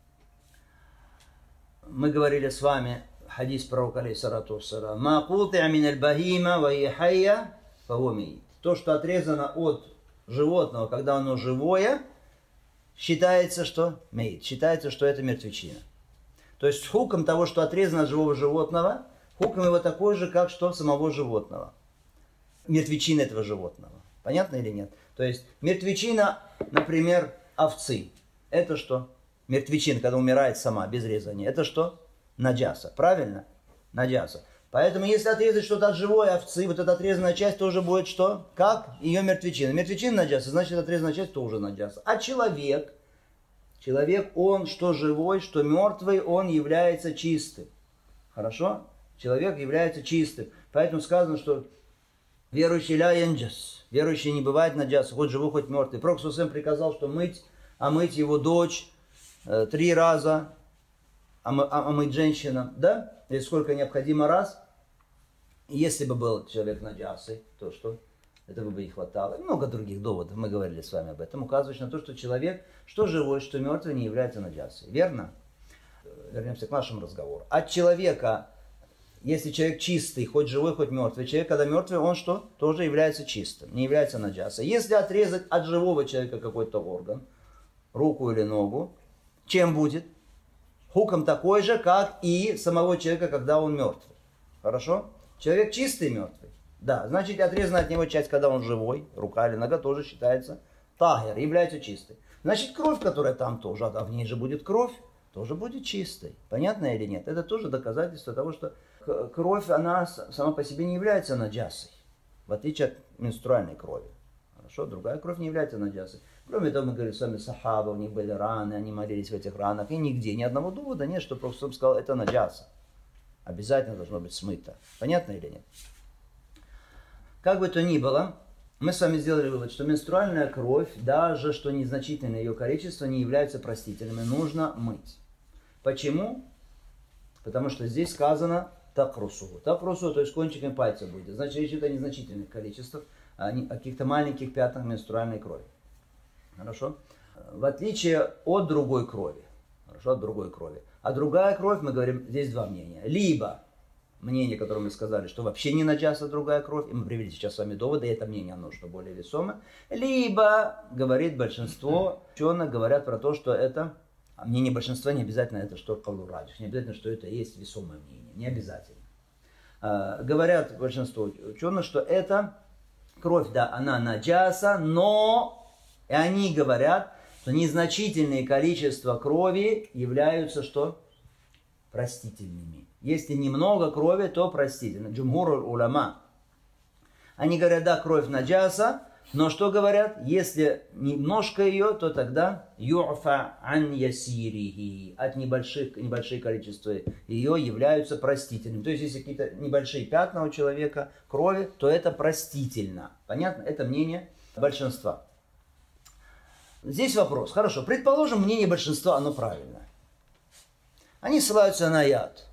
мы говорили с вами хадис пророка алейхиссалату вассалям. Ма кути'а мин аль-бахима ва хия хайя фахуа мейит. То, что отрезано от животного, когда оно живое, считается, что мейит. Считается, что это мертвечина. То есть хукм того, что отрезано от живого животного, хукм его такой же, как что самого животного. Мертвечина этого животного. Понятно или нет? То есть мертвечина, например, овцы. Это что? Мертвечина, когда умирает сама, без резания. Это что? Наджаса. Правильно? Наджаса. Поэтому если отрезать что-то от живой овцы, вот эта отрезанная часть тоже будет что? Как? Ее мертвечина. Мертвечина наджаса, значит отрезанная часть тоже наджаса. А человек, он что живой, что мертвый, он является чистым. Хорошо? Человек является чистым. Поэтому сказано, что верующий ля янджас. Верующий не бывает наджаса, хоть живой, хоть мертвый. Пророк Сусем приказал, что мыть его дочь 3 раза, мыть женщинам, да? Или сколько необходимо раз. Если бы был человек наджасой, то что? Этого бы не хватало. И много других доводов, мы говорили с вами об этом, указывающих на то, что человек, что живой, что мертвый, не является наджасой. Верно? Вернемся к нашему разговору. От человека, если человек чистый, хоть живой, хоть мертвый, человек, когда мертвый, он что? Тоже является чистым, не является наджасой. Если отрезать от живого человека какой-то орган, руку или ногу, чем будет? Хуком такой же, как и самого человека, когда он мертвый. Хорошо? Человек чистый и мертвый. Да, значит, отрезана от него часть, когда он живой, рука или нога тоже считается тагер, является чистой. Значит, кровь, которая там тоже, а в ней же будет кровь, тоже будет чистой. Понятно или нет? Это тоже доказательство того, что кровь, она сама по себе не является наджасой, в отличие от менструальной крови. Хорошо? Другая кровь не является наджасой. Кроме того, мы говорим с вами, сахаба, у них были раны, они молились в этих ранах, и нигде, ни одного довода нет, что Пророк сказал, это наджаса. Обязательно должно быть смыто. Понятно или нет? Как бы то ни было, мы с вами сделали вывод, что менструальная кровь, даже что незначительное ее количество, не является простительным, и нужно мыть. Почему? Потому что здесь сказано такрусу. Такрусу, то есть кончиками пальца будет. Значит, речь идет о незначительных количествах, о каких-то маленьких пятнах менструальной крови. Хорошо? В отличие от другой крови. Хорошо, от другой крови. А другая кровь, мы говорим, здесь два мнения. Либо мнение, которое мы сказали, что вообще не наджаса другая кровь, и мы привели сейчас с вами доводы, и это мнение, оно что более весомое. Либо, говорит большинство ученых, говорят про то, что это, мнение большинства не обязательно это, что кавлу раджих, не обязательно, что это есть весомое мнение, не обязательно. Говорят большинство ученых, что это кровь, да, она наджаса, но, и они говорят, что незначительные количества крови являются что? Простительными. Если немного крови, то простительно. Джумхур уляма. Они говорят, да, кровь наджаса, но что говорят? Если немножко ее, то тогда ю'фа ан ясирихи. От небольшие количества ее являются простительными. То есть, если какие-то небольшие пятна у человека крови, то это простительно. Понятно? Это мнение большинства. Здесь вопрос. Хорошо, предположим, мнение большинства, оно правильное. Они ссылаются на яд.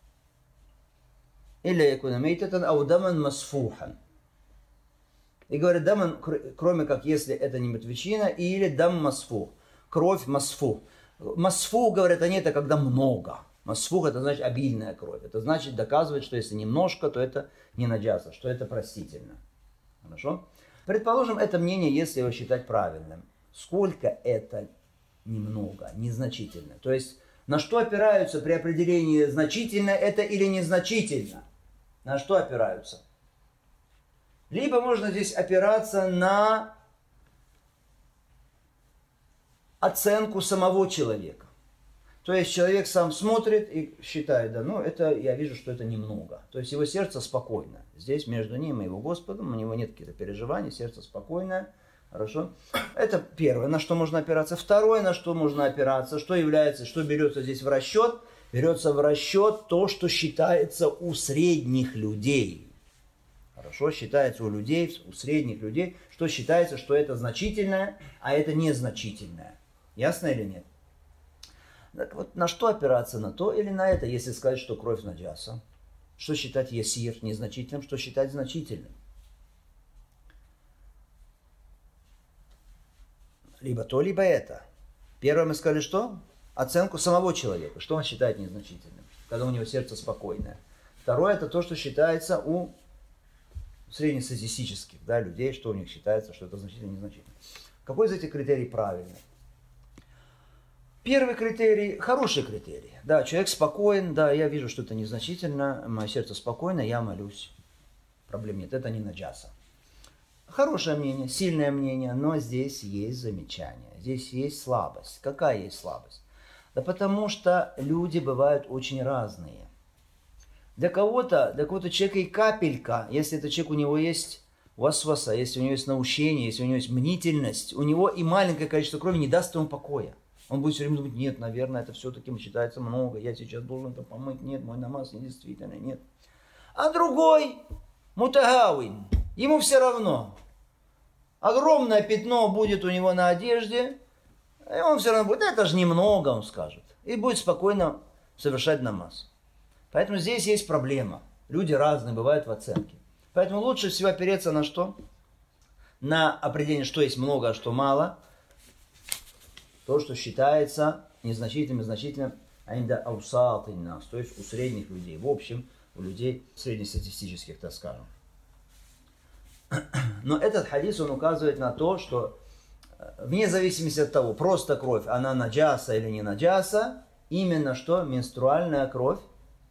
Или якуна мейтатан ау даман масфухан. И говорят, даман, кроме как если это не мертвечина, или дам масфух. Кровь масфух. Масфух, говорят они, это когда много. Масфух это значит обильная кровь. Это значит доказывает, что если немножко, то это не наджаса, что это простительно. Хорошо? Предположим, это мнение, если его считать правильным. Сколько это немного, незначительно? То есть, на что опираются при определении, значительно это или незначительно? На что опираются? Либо можно здесь опираться на оценку самого человека. То есть, человек сам смотрит и считает, да, ну, это, я вижу, что это немного. То есть, его сердце спокойно. Здесь между ним и его Господом, у него нет каких-то переживаний, сердце спокойное. Хорошо? Это первое, на что можно опираться. Второе, на что можно опираться, что берется здесь в расчет? Берется в расчет то, что считается у средних людей. Хорошо? Считается у людей, у средних людей, что считается, что это значительное, а это незначительное. Ясно или нет? Так вот, на что опираться? На то или на это, если сказать, что кровь наджаса? Что считать ясир незначительным, что считать значительным? Либо то, либо это. Первое мы сказали, что? Оценку самого человека. Что он считает незначительным, когда у него сердце спокойное. Второе, это то, что считается у среднестатистических, да, людей, что у них считается, что это значительно, незначительно. Какой из этих критерий правильный? Первый критерий, хороший критерий. Да, человек спокоен, да, я вижу, что это незначительно, мое сердце спокойно, я молюсь. Проблем нет, это не наджаса. Хорошее мнение, сильное мнение, но здесь есть замечание, здесь есть слабость. Какая есть слабость? Да потому что люди бывают очень разные. Для кого-то человека и капелька, если этот человек, у него есть васваса, если у него есть наущение, если у него есть мнительность, у него и маленькое количество крови не даст ему покоя. Он будет все время думать, нет, наверное, это все-таки считается много, я сейчас должен это помыть, нет, мой намаз недействительный, нет. А другой, мутагауин, ему все равно. Огромное пятно будет у него на одежде, и он все равно будет, это же немного, он скажет, и будет спокойно совершать намаз. Поэтому здесь есть проблема. Люди разные бывают в оценке. Поэтому лучше всего опереться на что? На определение, что есть много, а что мало. То, что считается незначительным, значительным, аинда аусат нас, то есть у средних людей, в общем, у людей среднестатистических, так скажем. Но этот хадис, он указывает на то, что вне зависимости от того, просто кровь, она наджаса или не наджаса, именно что менструальная кровь,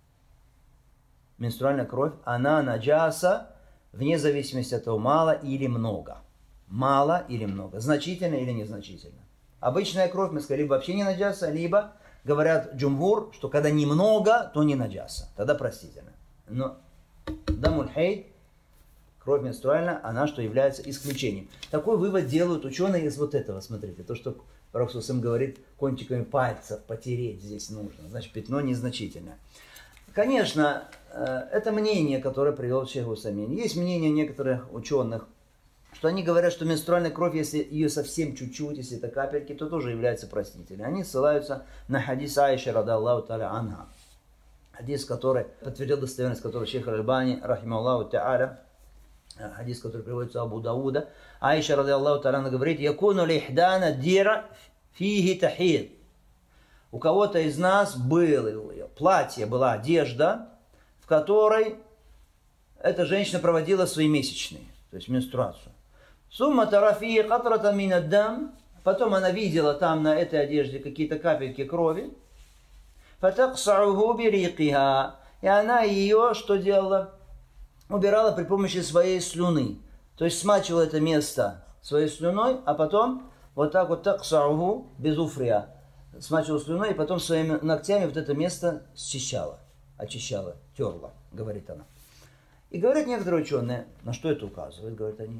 она наджаса, вне зависимости от того, мало или много. Мало или много, значительно или незначительно. Обычная кровь, мы сказали, либо вообще не наджаса, либо говорят джумгур, что когда немного, то не наджаса. Тогда простительно. Но дамуль хейд, кровь менструальная, она что является исключением. Такой вывод делают ученые из вот этого. Смотрите, то, что Пророк Сусым говорит, кончиками пальцев потереть здесь нужно. Значит, пятно незначительное. Конечно, это мнение, которое привел шейх Усамин. Есть мнение некоторых ученых, что они говорят, что менструальная кровь, если ее совсем чуть-чуть, если это капельки, то тоже является простительной. Они ссылаются на хадис Аиши радаллаху та'аля анха. Хадис, который подтвердил достоверность, который шейх Аль-Альбани, рахималлаху та'аля, хадис, который приводится Абу Дауда. Аиша радаллаху та'аля говорит, якуну лихдана дира фихи тахид. У кого-то из нас было платье, была одежда, в которой эта женщина проводила свои месячные, то есть менструацию. Сумма тарафии катрата минаддам. Потом она видела там на этой одежде какие-то капельки крови. Фатаксауху бирикиха. И она ее что делала? Убирала при помощи своей слюны. То есть смачивала это место своей слюной, а потом вот так вот таксауху безуфрия. Смачивала слюной и потом своими ногтями вот это место счищала, очищала, терла, говорит она. И говорят некоторые ученые, на что это указывает, говорят они,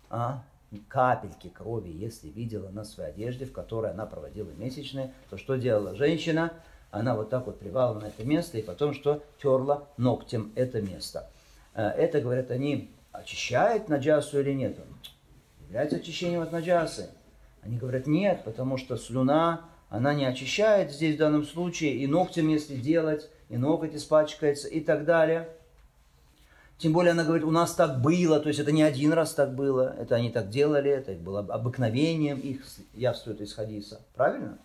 капельки крови, если видела на своей одежде, в которой она проводила месячные, то что делала женщина? Она вот так вот плевала на это место и потом что? Терла ногтем это место. Это, говорят они, очищает наджасу или нет? Является очищением от наджасы. Они говорят, нет, потому что слюна, она не очищает здесь в данном случае, и ногтем если делать, и ноготь испачкается и так далее. Тем более она говорит, у нас так было, то есть это не один раз так было, это они так делали, это было обыкновением их, явствует из хадиса. Правильно?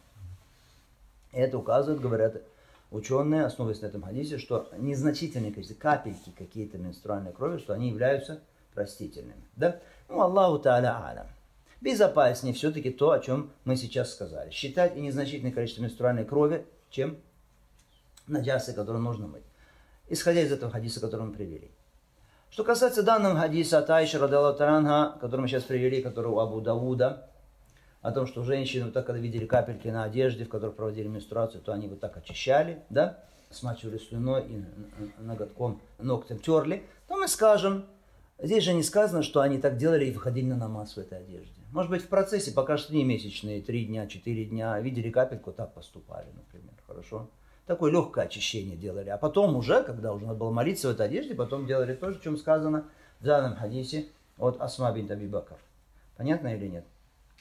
Это указывает, говорят ученые, основываясь на этом хадисе, что незначительные количество, капельки какие-то менструальной крови, что они являются простительными. Да? Ну, Аллаху та'аля алям. Безопаснее все-таки то, о чем мы сейчас сказали. Считать и незначительное количество менструальной крови, чем наджасы, которые нужно мыть. Исходя из этого хадиса, который мы привели. Что касается данного хадиса от Аиши радаллаху та'аля анха, который мы сейчас привели, который у Абу Дауда, о том, что женщины вот так, когда видели капельки на одежде, в которой проводили менструацию, то они вот так очищали, да, смачивали слюной и ноготком, ногтем терли, то мы скажем, здесь же не сказано, что они так делали и выходили на намаз в этой одежде. Может быть, в процессе, пока шли месячные, 3 дня, 4 дня, видели капельку, так поступали, например, хорошо? Такое легкое очищение делали. А потом уже, когда уже надо было молиться в этой одежде, потом делали то, о чем сказано в данном хадисе от Асма бинт Аби Бакр. Понятно или нет?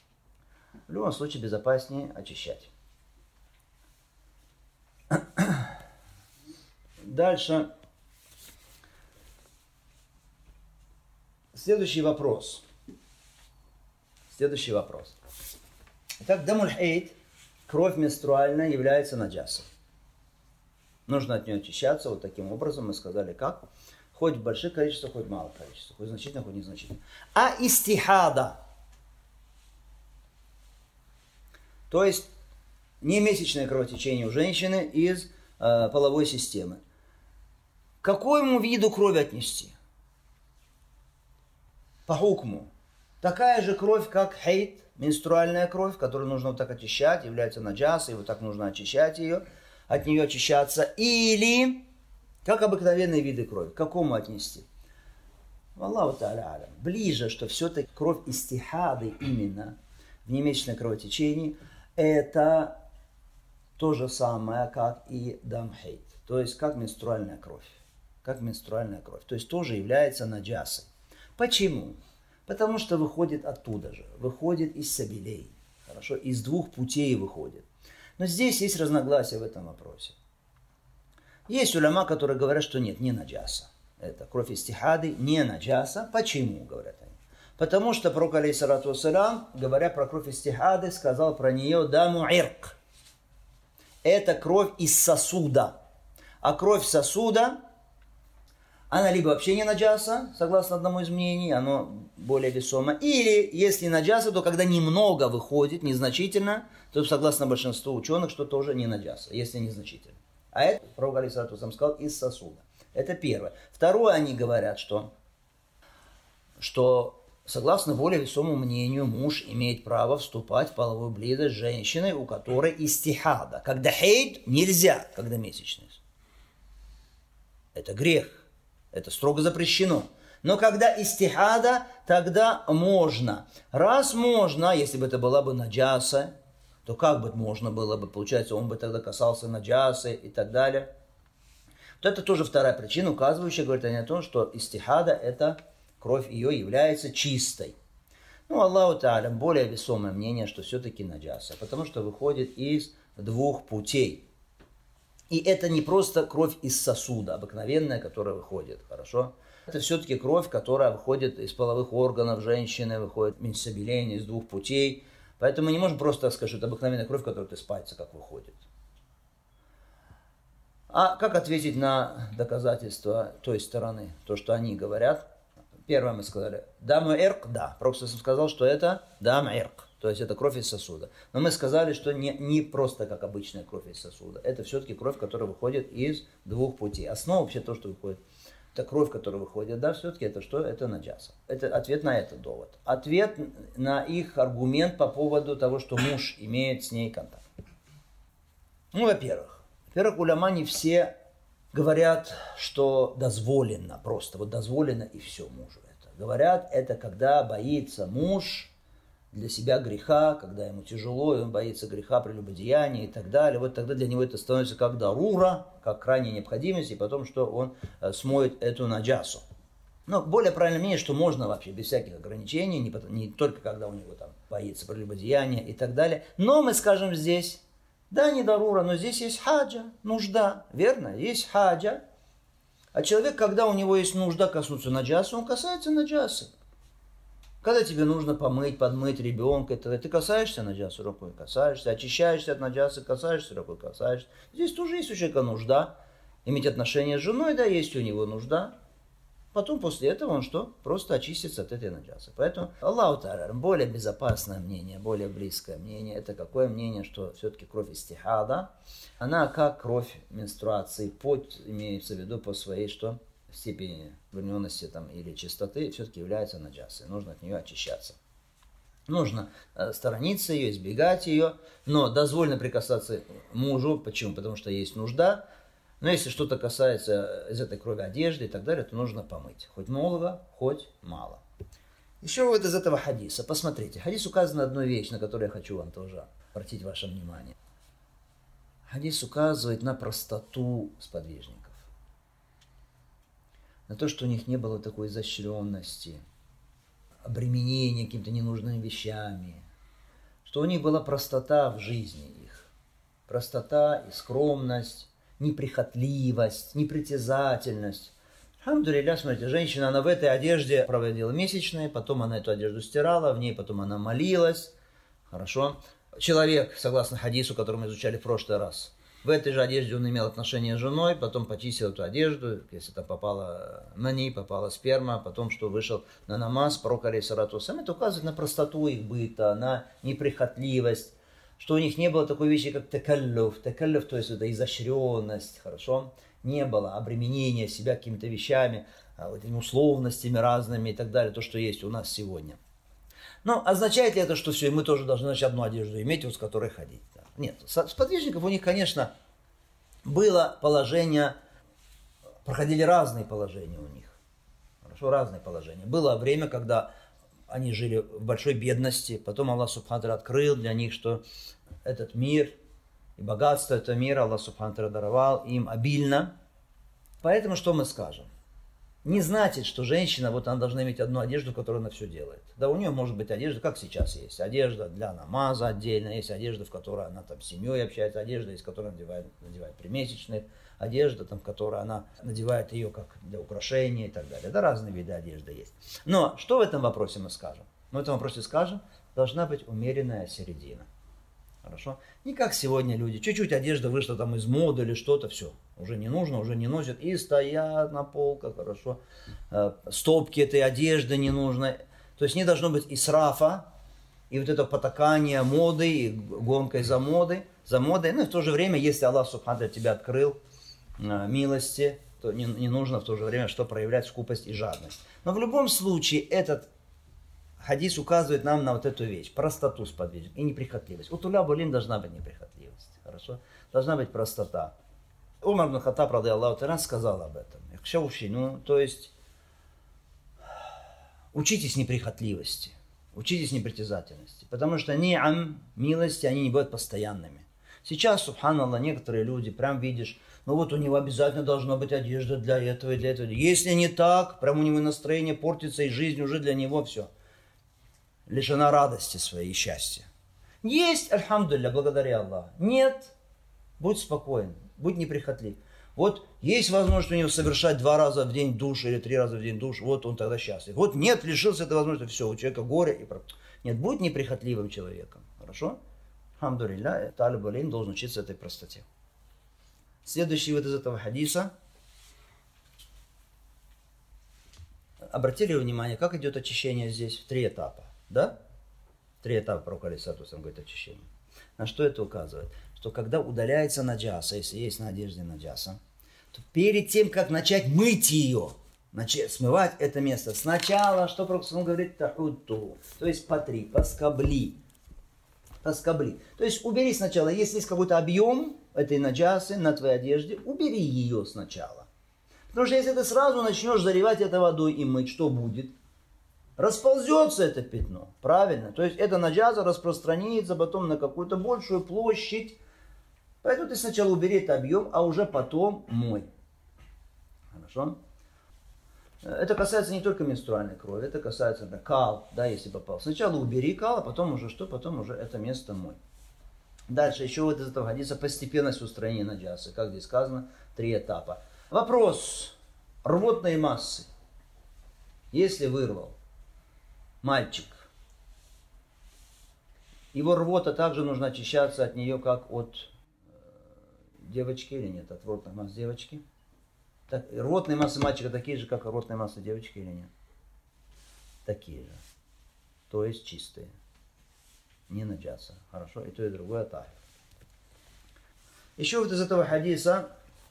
В любом случае безопаснее очищать. Дальше. Следующий вопрос. Итак, дамуль хейд, кровь менструальная, является наджасой. Нужно от нее очищаться вот таким образом. Мы сказали как? Хоть в больших количествах, хоть в малых количествах. Хоть значительно, хоть незначительно. А истихада. То есть не месячное кровотечение у женщины из половой системы. К какому виду крови отнести? По хукму. Такая же кровь, как хейт, менструальная кровь, которую нужно вот так очищать, является наджасой, вот так нужно очищать ее, от нее очищаться. Или, как обыкновенные виды крови, к какому отнести? Аллаху та'аля алям. Ближе, что все-таки кровь истихады именно в немесячном кровотечении, это то же самое, как и дамхейт, то есть как менструальная кровь. Как менструальная кровь. То есть тоже является наджасой. Почему? Потому что выходит оттуда же. Выходит из сабилей. Хорошо? Из двух путей выходит. Но здесь есть разногласия в этом вопросе. Есть уляма, которые говорят, что нет, не наджаса. Это кровь истихады, не наджаса. Почему, говорят они? Потому что пророк, алейхиссалату вассалям, говоря про кровь истихады, сказал про нее даму ирк. Это кровь из сосуда. А кровь сосуда, она либо вообще не наджаса, согласно одному из мнений, оно более весомо. Или, если наджаса, то когда немного выходит, незначительно, то согласно большинству ученых, что тоже не наджаса, если незначительно. А это, пророк, алейхиссалату вассалям, сказал, из сосуда. Это первое. Второе, они говорят, что согласно более весомому мнению, муж имеет право вступать в половую близость с женщиной, у которой истихада. Когда хейт, нельзя, когда месячность. Это грех. Это строго запрещено. Но когда истихада, тогда можно. Раз можно, если бы это была бы наджаса, то как бы можно было бы, получается, он бы тогда касался наджасы и так далее. То это тоже вторая причина, указывающая, говорит они о том, что истихада, это кровь ее является чистой. Ну, Аллаху та'аля, более весомое мнение, что все-таки наджаса, потому что выходит из двух путей. И это не просто кровь из сосуда, обыкновенная, которая выходит, хорошо? Это все-таки кровь, которая выходит из половых органов женщины, выходит минсабилейн из двух путей. Поэтому мы не можем просто сказать, что это обыкновенная кровь, которая из пальца как выходит. А как ответить на доказательства той стороны, то, что они говорят? Первое мы сказали, дам ирк, да. Пророк сказал, что это дам ирк, то есть это кровь из сосуда. Но мы сказали, что не просто как обычная кровь из сосуда. Это все-таки кровь, которая выходит из двух путей. Основа вообще то, что выходит. Это кровь, которая выходит, да, все-таки это что? Это наджаса. Это ответ на этот довод. Ответ на их аргумент по поводу того, что муж имеет с ней контакт. Ну, во-первых, уляма не все говорят, что дозволено просто. Вот дозволено и все мужу это. Говорят, это когда боится муж для себя греха, когда ему тяжело, и он боится греха, прелюбодеяния и так далее. Вот тогда для него это становится как дарура, как крайняя необходимость, и потом, что он смоет эту наджасу. Но более правильное мнение, что можно вообще без всяких ограничений, не только когда у него там боится прелюбодеяния и так далее. Но мы скажем здесь, да, не дарура, но здесь есть хаджа, нужда, верно? Есть хаджа. А человек, когда у него есть нужда коснуться наджасы, он касается наджасы. Когда тебе нужно помыть, подмыть ребенка, ты касаешься наджасы рукой, касаешься, очищаешься от наджасы, касаешься рукой, касаешься. Здесь тоже есть у человека нужда. Иметь отношения с женой, да, есть у него нужда. Потом после этого он что? Просто очистится от этой наджасы. Поэтому Аллаху та'аля, более безопасное мнение, более близкое мнение, это какое мнение, что все-таки кровь истихада, она как кровь менструации, пот имеется в виду по своей что? Степени выносливости там, или чистоты, все-таки является наджасой. Нужно от нее очищаться. Нужно сторониться ее, избегать ее, но дозволено прикасаться мужу. Почему? Потому что есть нужда. Но если что-то касается из этой крови одежды и так далее, то нужно помыть. Хоть много, хоть мало. Еще вот из этого хадиса. Посмотрите. В хадисе указана одна вещь, на которую я хочу вам тоже обратить ваше внимание. Хадис указывает на простоту сподвижников. На то, что у них не было такой изощренности, обременения какими-то ненужными вещами. Что у них была простота в жизни их. Простота и скромность. Неприхотливость, непритязательность. Алхамдулилля, смотрите, женщина, она в этой одежде проводила месячные, потом она эту одежду стирала, в ней потом она молилась. Хорошо. Человек, согласно хадису, который мы изучали в прошлый раз, в этой же одежде он имел отношение с женой, потом почистил эту одежду, если там попала мани, попала сперма, потом что вышел на намаз, пророк алейхиссалату вассалям, это указывает на простоту их быта, на неприхотливость. что у них не было такой вещи, как такаллюф. Такаллюф, то есть это изощренность, хорошо? Не было обременения себя какими-то вещами, вот этими условностями разными и так далее, то, что есть у нас сегодня. Но означает ли это, что все, и мы тоже должны, значит, одну одежду иметь, вот, с которой ходить? Нет. Сподвижников у них, конечно, было положение, проходили разные положения у них. Хорошо, разные положения. Было время, когда они жили в большой бедности, потом Аллах Субхану ва Тааля открыл для них, что этот мир и богатство этого мира Аллах Субхану ва Тааля даровал им обильно. Поэтому что мы скажем? Не значит, что женщина, вот она должна иметь одну одежду, которую она все делает. Да, у нее может быть одежда, как сейчас есть. Одежда для намаза отдельно, есть одежда, в которой она там с семьей общается, одежда, из которой надевает примесячных, одежда, там, в которой она надевает ее как для украшения и так далее. Да, разные виды одежды есть. Но что в этом вопросе мы скажем? Мы в этом вопросе скажем, должна быть умеренная середина. Хорошо? Не как сегодня люди. Чуть-чуть одежда вышла там из моды или что-то, все. Уже не нужно, уже не носят. И стоят на полках, хорошо. Стопки этой одежды не нужно. То есть не должно быть исрафа, и вот это потакание моды, и гонкой за модой. Ну и в то же время, если Аллах Субхану тебя открыл милости, то не нужно в то же время что проявлять скупость и жадность. Но в любом случае этот хадис указывает нам на вот эту вещь, простоту сподвижника и неприхотливость. У туляба лин должна быть неприхотливость, хорошо? Должна быть простота. Умар ибн Хаттаб, ради Аллаху та'аля, сказал об этом. То есть, учитесь неприхотливости, учитесь непритязательности, потому что милости, они не будут постоянными. Сейчас, субханаллах, некоторые люди, прям видишь, ну вот у него обязательно должна быть одежда для этого и для этого. Если не так, прям у него настроение портится, и жизнь уже для него все. Лишена радости своей и счастья. Есть, альхамдулилля, благодаря Аллаху. Нет, будь спокоен, будь неприхотлив. Вот есть возможность у него совершать 2 раза в день душ или 3 раза в день душ, вот он тогда счастлив. Вот нет, лишился этой возможности, все, у человека горе. Нет, будь неприхотливым человеком, хорошо? Альхамдулилля, талиб аль-илм должен учиться этой простоте. Следующий вид из этого хадиса. Обратили внимание, как идет очищение здесь в 3 этапа. Да? 3 этапа пророк алейхиссалату вассалям говорит очищение. На что это указывает? Что когда удаляется наджаса, если есть на одежде наджаса, то перед тем, как начать мыть ее, смывать это место, сначала, что пророк говорит, тахутту, то есть потри, поскобли. То есть убери сначала, если есть какой-то объем этой наджасы на твоей одежде, убери ее сначала. Потому что если ты сразу начнешь заливать это водой и мыть, что будет? Расползется это пятно, правильно? То есть эта наджаса распространится потом на какую-то большую площадь. Поэтому ты сначала убери этот объем, а уже потом мой. Хорошо? Это касается не только менструальной крови, это касается кал, да, если попал. Сначала убери кал, а потом уже что? Потом уже это место мой. Дальше еще вот из этого хадиса постепенность устранения наджасы. Как здесь сказано, 3 этапа. Вопрос рвотной массы. Если вырвал мальчик, его рвота также нужно очищаться от нее, как от девочки или нет, от рвотной массы девочки. Так, рвотные массы мальчика такие же, как рвотные массы девочки или нет? Такие же. То есть чистые. Не наджаса. Хорошо? И то, и другое тахир. Еще вот из этого хадиса,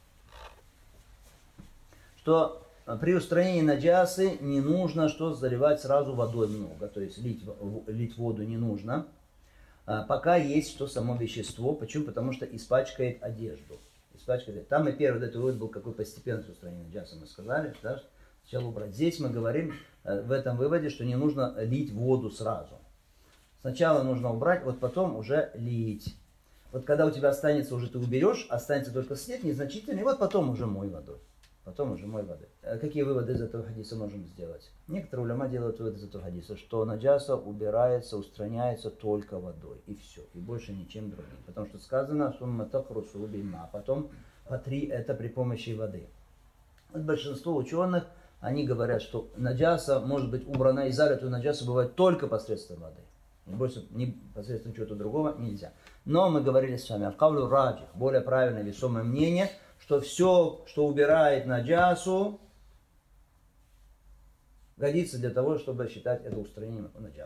что при устранении наджасы не нужно что заливать сразу водой много. То есть лить воду не нужно. Пока есть что само вещество. Почему? Потому что испачкает одежду. Там и первый этот вывод был, какой постепенное устранение наджаса, мы сказали. Да? Сначала убрать. Здесь мы говорим в этом выводе, что не нужно лить воду сразу. Сначала нужно убрать, вот потом уже лить. Вот когда у тебя останется, уже ты уберешь, останется только след незначительный, и вот потом уже мой водой. Какие выводы из этого хадиса можем сделать? Некоторые уляма делают вывод из этого хадиса, что наджаса убирается, устраняется только водой. И все, и больше ничем другим. Потому что сказано, а потом потри это при помощи воды. Вот большинство ученых, они говорят, что наджаса может быть убрана и залитую наджасу бывает только посредством воды. Больше посредством чего-то другого нельзя. Но мы говорили с вами, аль-кавлю раджих, более правильное весомое мнение, что все, что убирает наджасу, годится для того, чтобы считать это устранением наджасы.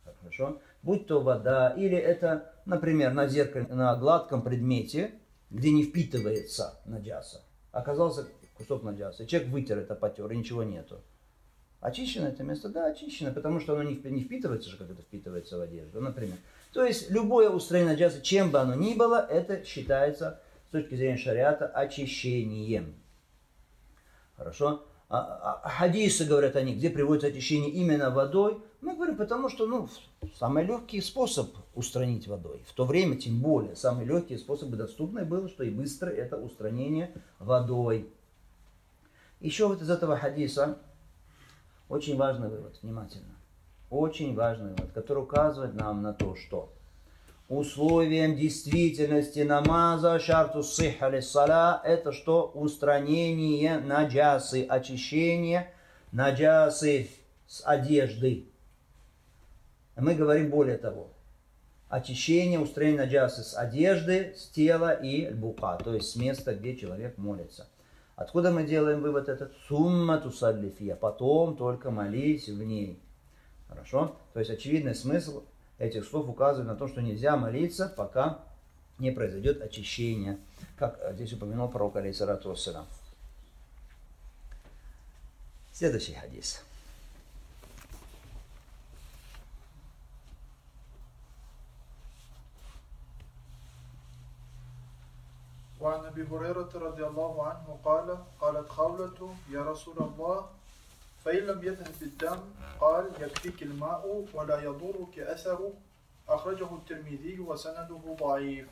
Хорошо? Будь то вода, или это, например, на зеркале, на гладком предмете, где не впитывается наджаса. Оказался кусок наджаса. Человек вытер это, потер, и ничего нету. Очищено это место? Да, очищено, потому что оно не впитывается же, как это впитывается в одежду, например. То есть любое устранение наджаса, чем бы оно ни было, это считается с точки зрения шариата очищением. Хорошо? Хадисы, говорят они, где приводится очищение именно водой. Мы говорим, потому что, самый легкий способ устранить водой. В то время, тем более, самые легкие способы доступны было, что и быстро это устранение водой. Еще вот из этого хадиса очень важный вывод, внимательно. Очень важный вывод, который указывает нам на то, что условием действительности намаза шарту сихха лиссаля это что? Устранение наджасы, очищение наджасы с одежды. Мы говорим более того. Очищение, устранение наджасы с одежды, с тела и бука, то есть с места, где человек молится. Откуда мы делаем вывод этот? Сумма тусаллифия, потом только молись в ней. Хорошо? То есть очевидный смысл этих слов указывает на то, что нельзя молиться, пока не произойдет очищение, как здесь упомянул пророк алейхиссалату вассалям. Следующий хадис. وعن أبي هريرة رضي الله عنه قال قالت خولة يا رسول الله فإن لم يذهب الدم قال يكفيك الماء ولا يضرك أثره أخرجه الترمذي وسنده ضعيف.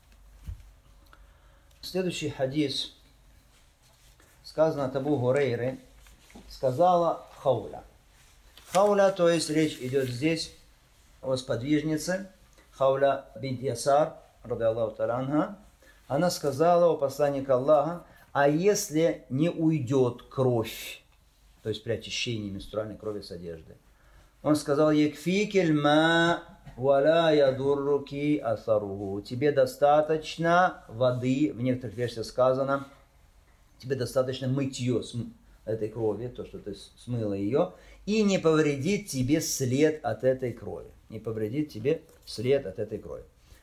Следующий хадис. Сказано от Абу Хурейры, сказала Хауля. Хауля, то есть речь идет здесь о сподвижнице Хауля бинт Ясар, ради Аллаху та'аля анха. Она сказала у посланника Аллаха, а если не уйдет кровь, то есть при очищении менструальной крови с одежды. Он сказал, «Якфикель ма валя ядурруки асаруху». Тебе достаточно воды, в некоторых версиях сказано, тебе достаточно мытье этой крови, то, что ты смыла ее, и не повредит тебе след от этой крови. Не повредит тебе след от этой крови.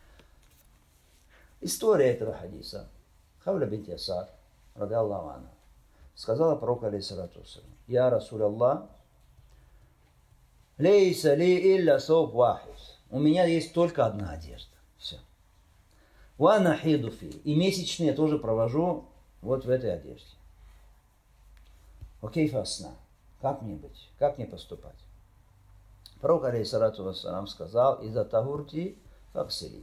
История этого хадиса. Хауля бинт Ясар, ради Аллаху анха, сказала пророку алейхиссалату вассалям, «Я Расуль Аллах, лейса ли илля соб вахид». У меня есть только одна одежда. Все. Ва нахиду фи. И месячные я тоже провожу вот в этой одежде. Окей, фасна. Как мне быть? Как мне поступать? Пророк алейхиссалату вассалям сказал, «Иза тахурти факсили.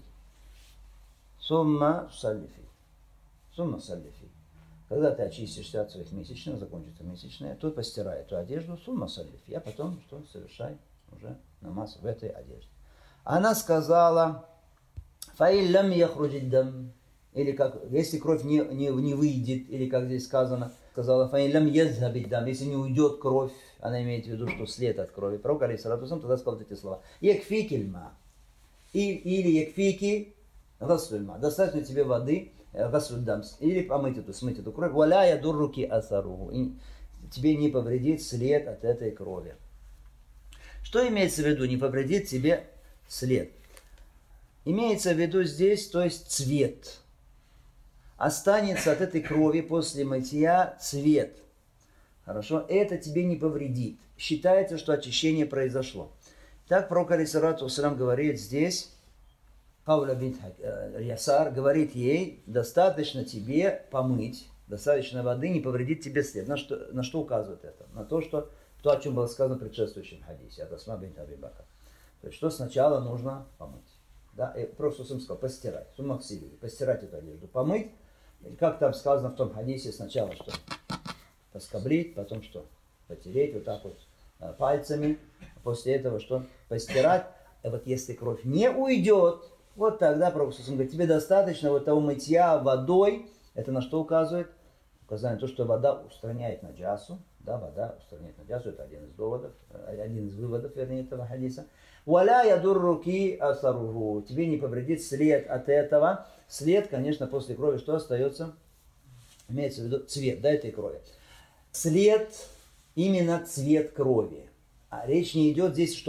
Сумма саллифи». Сумма саллифи. Когда ты очистишься от своих месячных, закончится месячные, то постирай эту одежду, сумма саллифи, а потом что? Совершай уже намаз в этой одежде. Она сказала, «Фаиль лам яхруджид дам», или как, если кровь не выйдет, или как здесь сказано, сказала, «Фаиль лам язхабид дам», если не уйдет кровь, она имеет в виду, что след от крови. Пророк алейхиссалату вассалям тогда сказал вот эти слова, «Якфикиль ма», или «Якфики гаслюль ма», достаточно тебе воды, или помыть смыть эту кровь. Валя ядурруки асаруху. И тебе не повредит след от этой крови. Что имеется в виду? Не повредит тебе след. Имеется в виду здесь, то есть цвет. Останется от этой крови после мытья цвет. Хорошо? Это тебе не повредит. Считается, что очищение произошло. Так пророк алейхиссалату вассалям говорит здесь, Хауля бинт Ясар говорит ей, достаточно тебе помыть, достаточно воды, не повредит тебе след. На что указывает это? На то, о чем было сказано в предшествующем хадисе, от Асма бинт Аби Бакр. То есть, что сначала нужно помыть. Да? И просто сам сказал, постирать, постирать эту одежду, помыть. И как там сказано в том хадисе, сначала что? Поскоблить, потом что? Потереть вот так вот пальцами. После этого что? Постирать. И вот если кровь не уйдет, вот тогда пророк говорит, тебе достаточно вот того мытья водой. Это на что указывает? Указание на то, что вода устраняет наджасу. Да, вода устраняет наджасу. Это один из выводов, этого хадиса. Валя ядурруки асаруху. Тебе не повредит след от этого. След, конечно, после крови что остается? Имеется в виду цвет, да, этой крови. След, именно цвет крови. А речь не идет здесь, что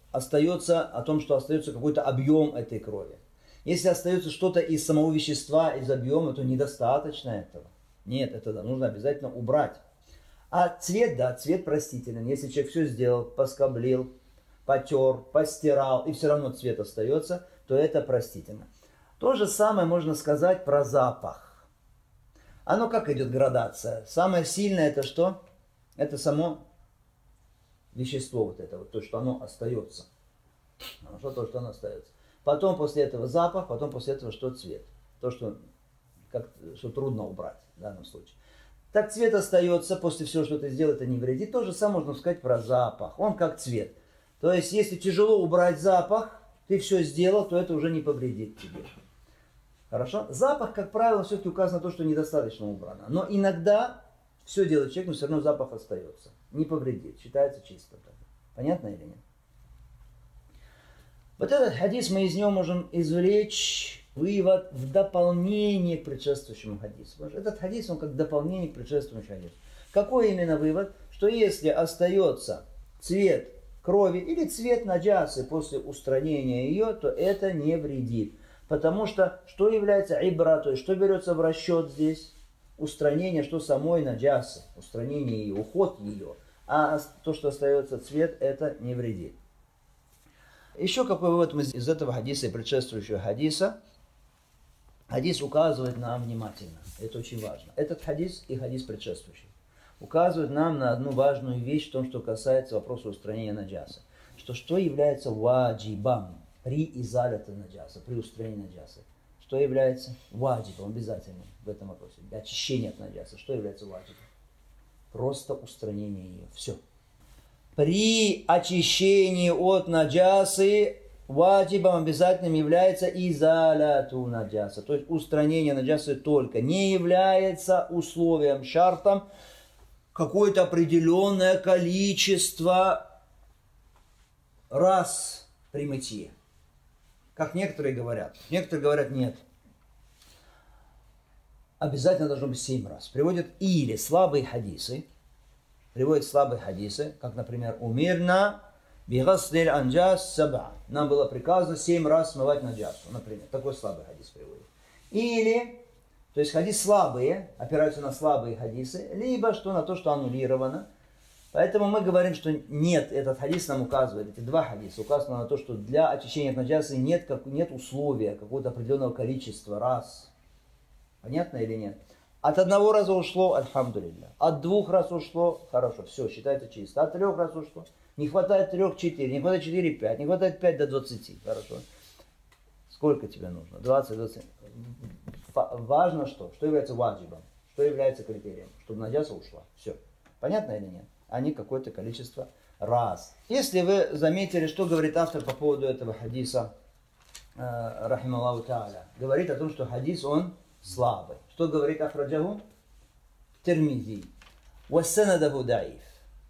остается о том, что остается какой-то объем этой крови. Если остается что-то из самого вещества, из объема, то недостаточно этого. Нет, это нужно обязательно убрать. А цвет, да, цвет простителен. Если человек все сделал, поскоблил, потер, постирал, и все равно цвет остается, то это простительно. То же самое можно сказать про запах. Оно как идет градация? Самое сильное это что? Это само вещество вот это, вот, то, что оно остается. Хорошо, то, что оно остается. Потом после этого запах, потом после этого что цвет. То, что трудно убрать в данном случае. Так цвет остается, после всего, что ты сделал, это не вредит. То же самое можно сказать про запах. Он как цвет. То есть, если тяжело убрать запах, ты все сделал, то это уже не повредит тебе. Хорошо? Запах, как правило, все-таки указано на то, что недостаточно убрано. Но иногда все делает человек, но все равно запах остается. Не повредит, считается чистым. Понятно или нет? Вот этот хадис, мы из него можем извлечь вывод в дополнение к предшествующему хадису. Потому что этот хадис, он как дополнение к предшествующему хадису. Какой именно вывод? Что если остается цвет крови или цвет наджасы после устранения ее, то это не вредит. Потому что является ибра, то есть что берется в расчет здесь? Устранение, что самой наджасы, устранение ее, уход ее. А то, что остается цвет, это не вредит. Еще какой вывод мы из этого хадиса и предшествующего хадиса? Хадис указывает нам внимательно, это очень важно. Этот хадис и хадис предшествующий указывают нам на одну важную вещь в том, что касается вопроса устранения наджаса. Что является ваджибам при изаляте наджаса, при устранении наджаса? Что является ваджибом, обязательным в этом вопросе? Для очищения от наджаса. Что является ваджибом? Просто устранение ее. Все. При очищении от наджасы ваджибом обязательным является изаляту наджаса. То есть устранение наджасы только не является условием, шартом какое-то определенное количество раз при мытье. Как некоторые говорят. Некоторые говорят нет. Обязательно должно быть 7 раз. Приводят или слабые хадисы, как, например, умирна бигаслиль анджас саба. Нам было приказано 7 раз смывать наджасу, например. Такой слабый хадис приводит. Или, то есть хадис слабые, опираются на слабые хадисы, либо на то, что аннулировано. Поэтому мы говорим, что нет, этот хадис нам указывает, эти 2 хадиса указывают на то, что для очищения от наджасы нет условия, какого-то определенного количества раз. Понятно или нет? От 1 раза ушло, альхамдулилля. От 2 раз ушло, хорошо, все, считается чисто. От 3 раз ушло. Не хватает 3, 4, не хватает 4, 5, не хватает 5 до 20. Хорошо. Сколько тебе нужно? 20, 20. Важно что? Что является ваджибом? Что является критерием? Чтобы наджаса ушла. Все. Понятно или нет? А не какое-то количество раз. Если вы заметили, что говорит автор по поводу этого хадиса, рахималлаху та'аля, говорит о том, что хадис он слабый. Что говорит ахраджаху? Тирмизи. Вассанадаху даиф.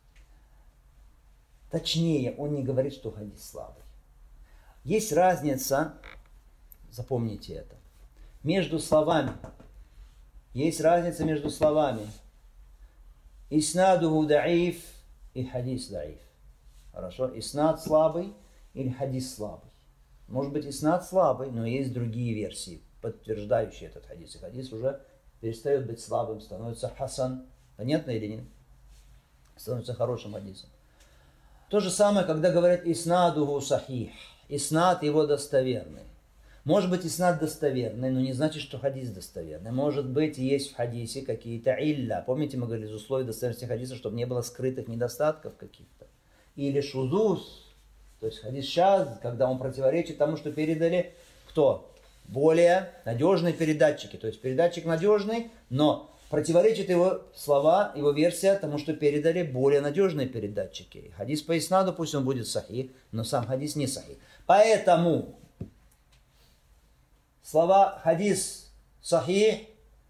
Точнее, он не говорит, что хадис слабый. Есть разница, запомните это, между словами. Есть разница между словами. Иснадуху даиф и хадис даиф. Хорошо? Иснад слабый или хадис слабый. Может быть, иснад слабый, но есть другие версии, подтверждающие этот хадис. И хадис уже перестает быть слабым, становится хасан. Понятно или нет? Становится хорошим хадисом. То же самое, когда говорят иснадуху сахих. Иснад его достоверный. Может быть, иснад достоверный, но не значит, что хадис достоверный. Может быть, есть в хадисе какие-то илля. Помните, мы говорили из условий достоверности хадиса, чтобы не было скрытых недостатков каких-то. Или шузуз, то есть хадис шаз, когда он противоречит тому, что передали кто? Более надежные передатчики. То есть передатчик надежный, но противоречит его слова, его версия тому, что передали более надежные передатчики. Хадис по иснаду, пусть он будет сахих, но сам хадис не сахих. Поэтому слова хадис сахих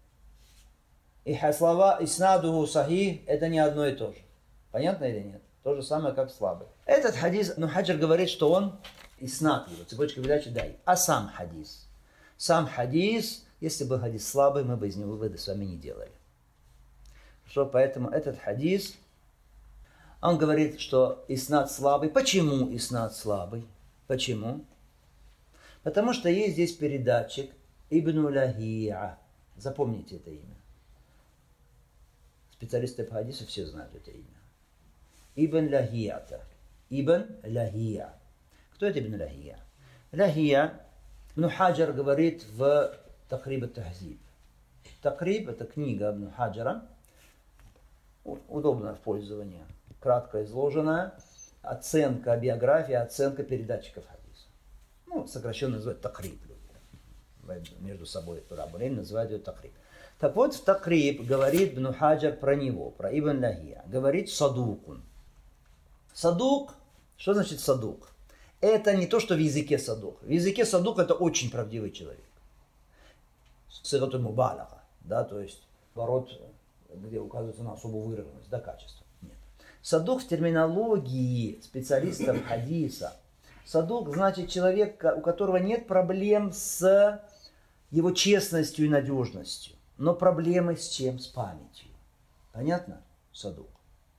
и слова иснадуху сахих это не одно и то же. Понятно или нет? То же самое, как слабый. Этот хадис, Хаджар говорит, что он иснад его, цепочка передачи дай. А сам хадис? Сам хадис, если бы хадис слабый, мы бы из него выводы с вами не делали. Хорошо, поэтому этот хадис, Он говорит, что иснад слабый. Почему иснад слабый? Почему? Потому что есть здесь передатчик Ибн Лахия. Запомните это имя. Специалисты по хадису все знают это имя. Ибн Лахията. Ибн Лахия. Кто это Ибн Лахия? Лахия, Ибн Хаджар говорит в Такриб ат-Тахзиб. Такриб – это книга Ибн Хаджара, удобная в пользовании, кратко изложенная, оценка биографии, оценка передатчиков хадиса. Сокращенно называют Такриб. Между собой Турабулейн называют ее Такриб. Так вот, в Такриб говорит Ибн Хаджар про него, про Ибн Лахия. Говорит садукун. Садук, что значит садук? Это не то, что в языке садук. В языке садук это очень правдивый человек. Сигатуль мубалага, да, то есть ворот, где указывается на особую выраженность, да, качество. Нет. Садук в терминологии специалистов хадиса. Садук значит человек, у которого нет проблем с его честностью и надежностью, но проблемы с чем? С памятью. Понятно? Садук.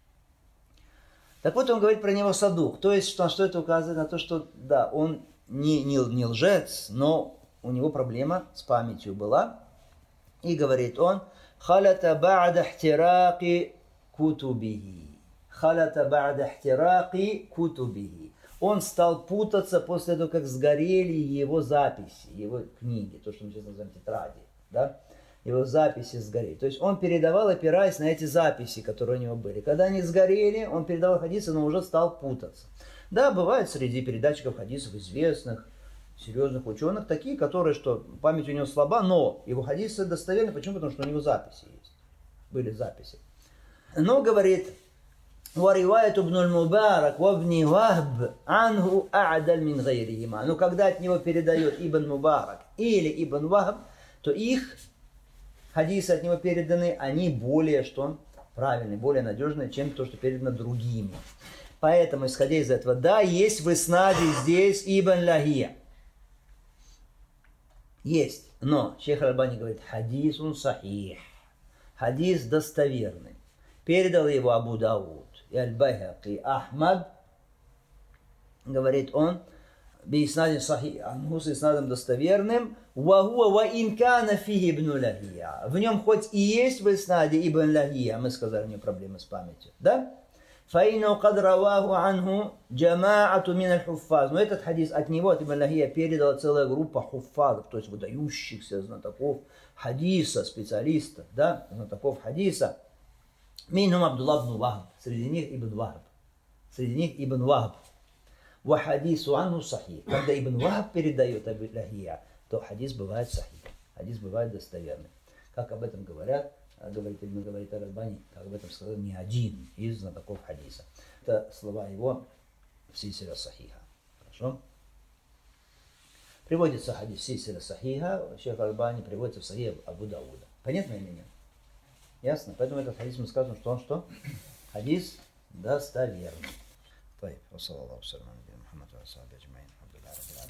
Так вот, он говорит про него садук. То есть, что это указывает на то, что, да, он не лжец, но у него проблема с памятью была. И говорит он, халата ба'да ихтираки кутубихи. Халата ба'да ихтираки кутубихи. Он стал путаться после того, как сгорели его записи, его книги, то, что мы сейчас называем тетради, да? Его записи сгорели. То есть он передавал, опираясь на эти записи, которые у него были. Когда они сгорели, он передавал хадисы, но уже стал путаться. Да, бывают среди передатчиков хадисов известных, серьезных ученых, такие, которые, что память у него слаба, но его хадисы достоверны. Почему? Потому что у него записи есть. Были записи. Но, говорит, وَرِوَايَةُ ابْنُ الْمُبَارَكِ وَابْنِ وَهْبِ عَنْهُ أَعْدَلْ مِنْ غَيْرِهِمَا. Но когда от него передает Ибн Мубарак или Ибн Вахб, то их хадисы от него переданы, они более, что правильные, более надежные, чем то, что передано другими. Поэтому, исходя из этого, да, есть в иснаде здесь Ибн Лахия. Есть. Но шейх Аль-Альбани говорит, хадисун сахих. Хадис достоверный. Передал его Абу Дауд и Аль-Байхаки, Ахмад, говорит он, бииснадин сахих, с иснадом достоверным, вахуа ва инкана фихи ибн Лахия. В нем хоть и есть в иснаде Ибн Лахия, мы сказали, у него проблемы с памятью, да? فإنه قد رواه عنه جماعة من الحفاظ. Но этот хадис от него, от Ибн Лахия, передала целая группа хуффазов, то есть выдающихся знатоков хадиса, специалистов, да, знатоков хадиса. Минхум Абдуллах ибн Вахб, среди них Ибн Вахб. Среди них Ибн Вахб. Ва хадису анху сахих. Когда Ибн Вахб передает Ибн Лахия, то хадис бывает сахих, хадис бывает достоверный. Как об этом говорит Аль-Альбани, как об этом сказал не один из знатоков хадиса. Это слова его в Сильсиле Сахиха. Хорошо? Приводится хадис в Сильсиле Сахиха, шейх Аль-Альбани приводится в Сахих Абу Дауда. Понятно или нет? Ясно? Поэтому этот хадис мы скажем, что он что? Хадис достоверный.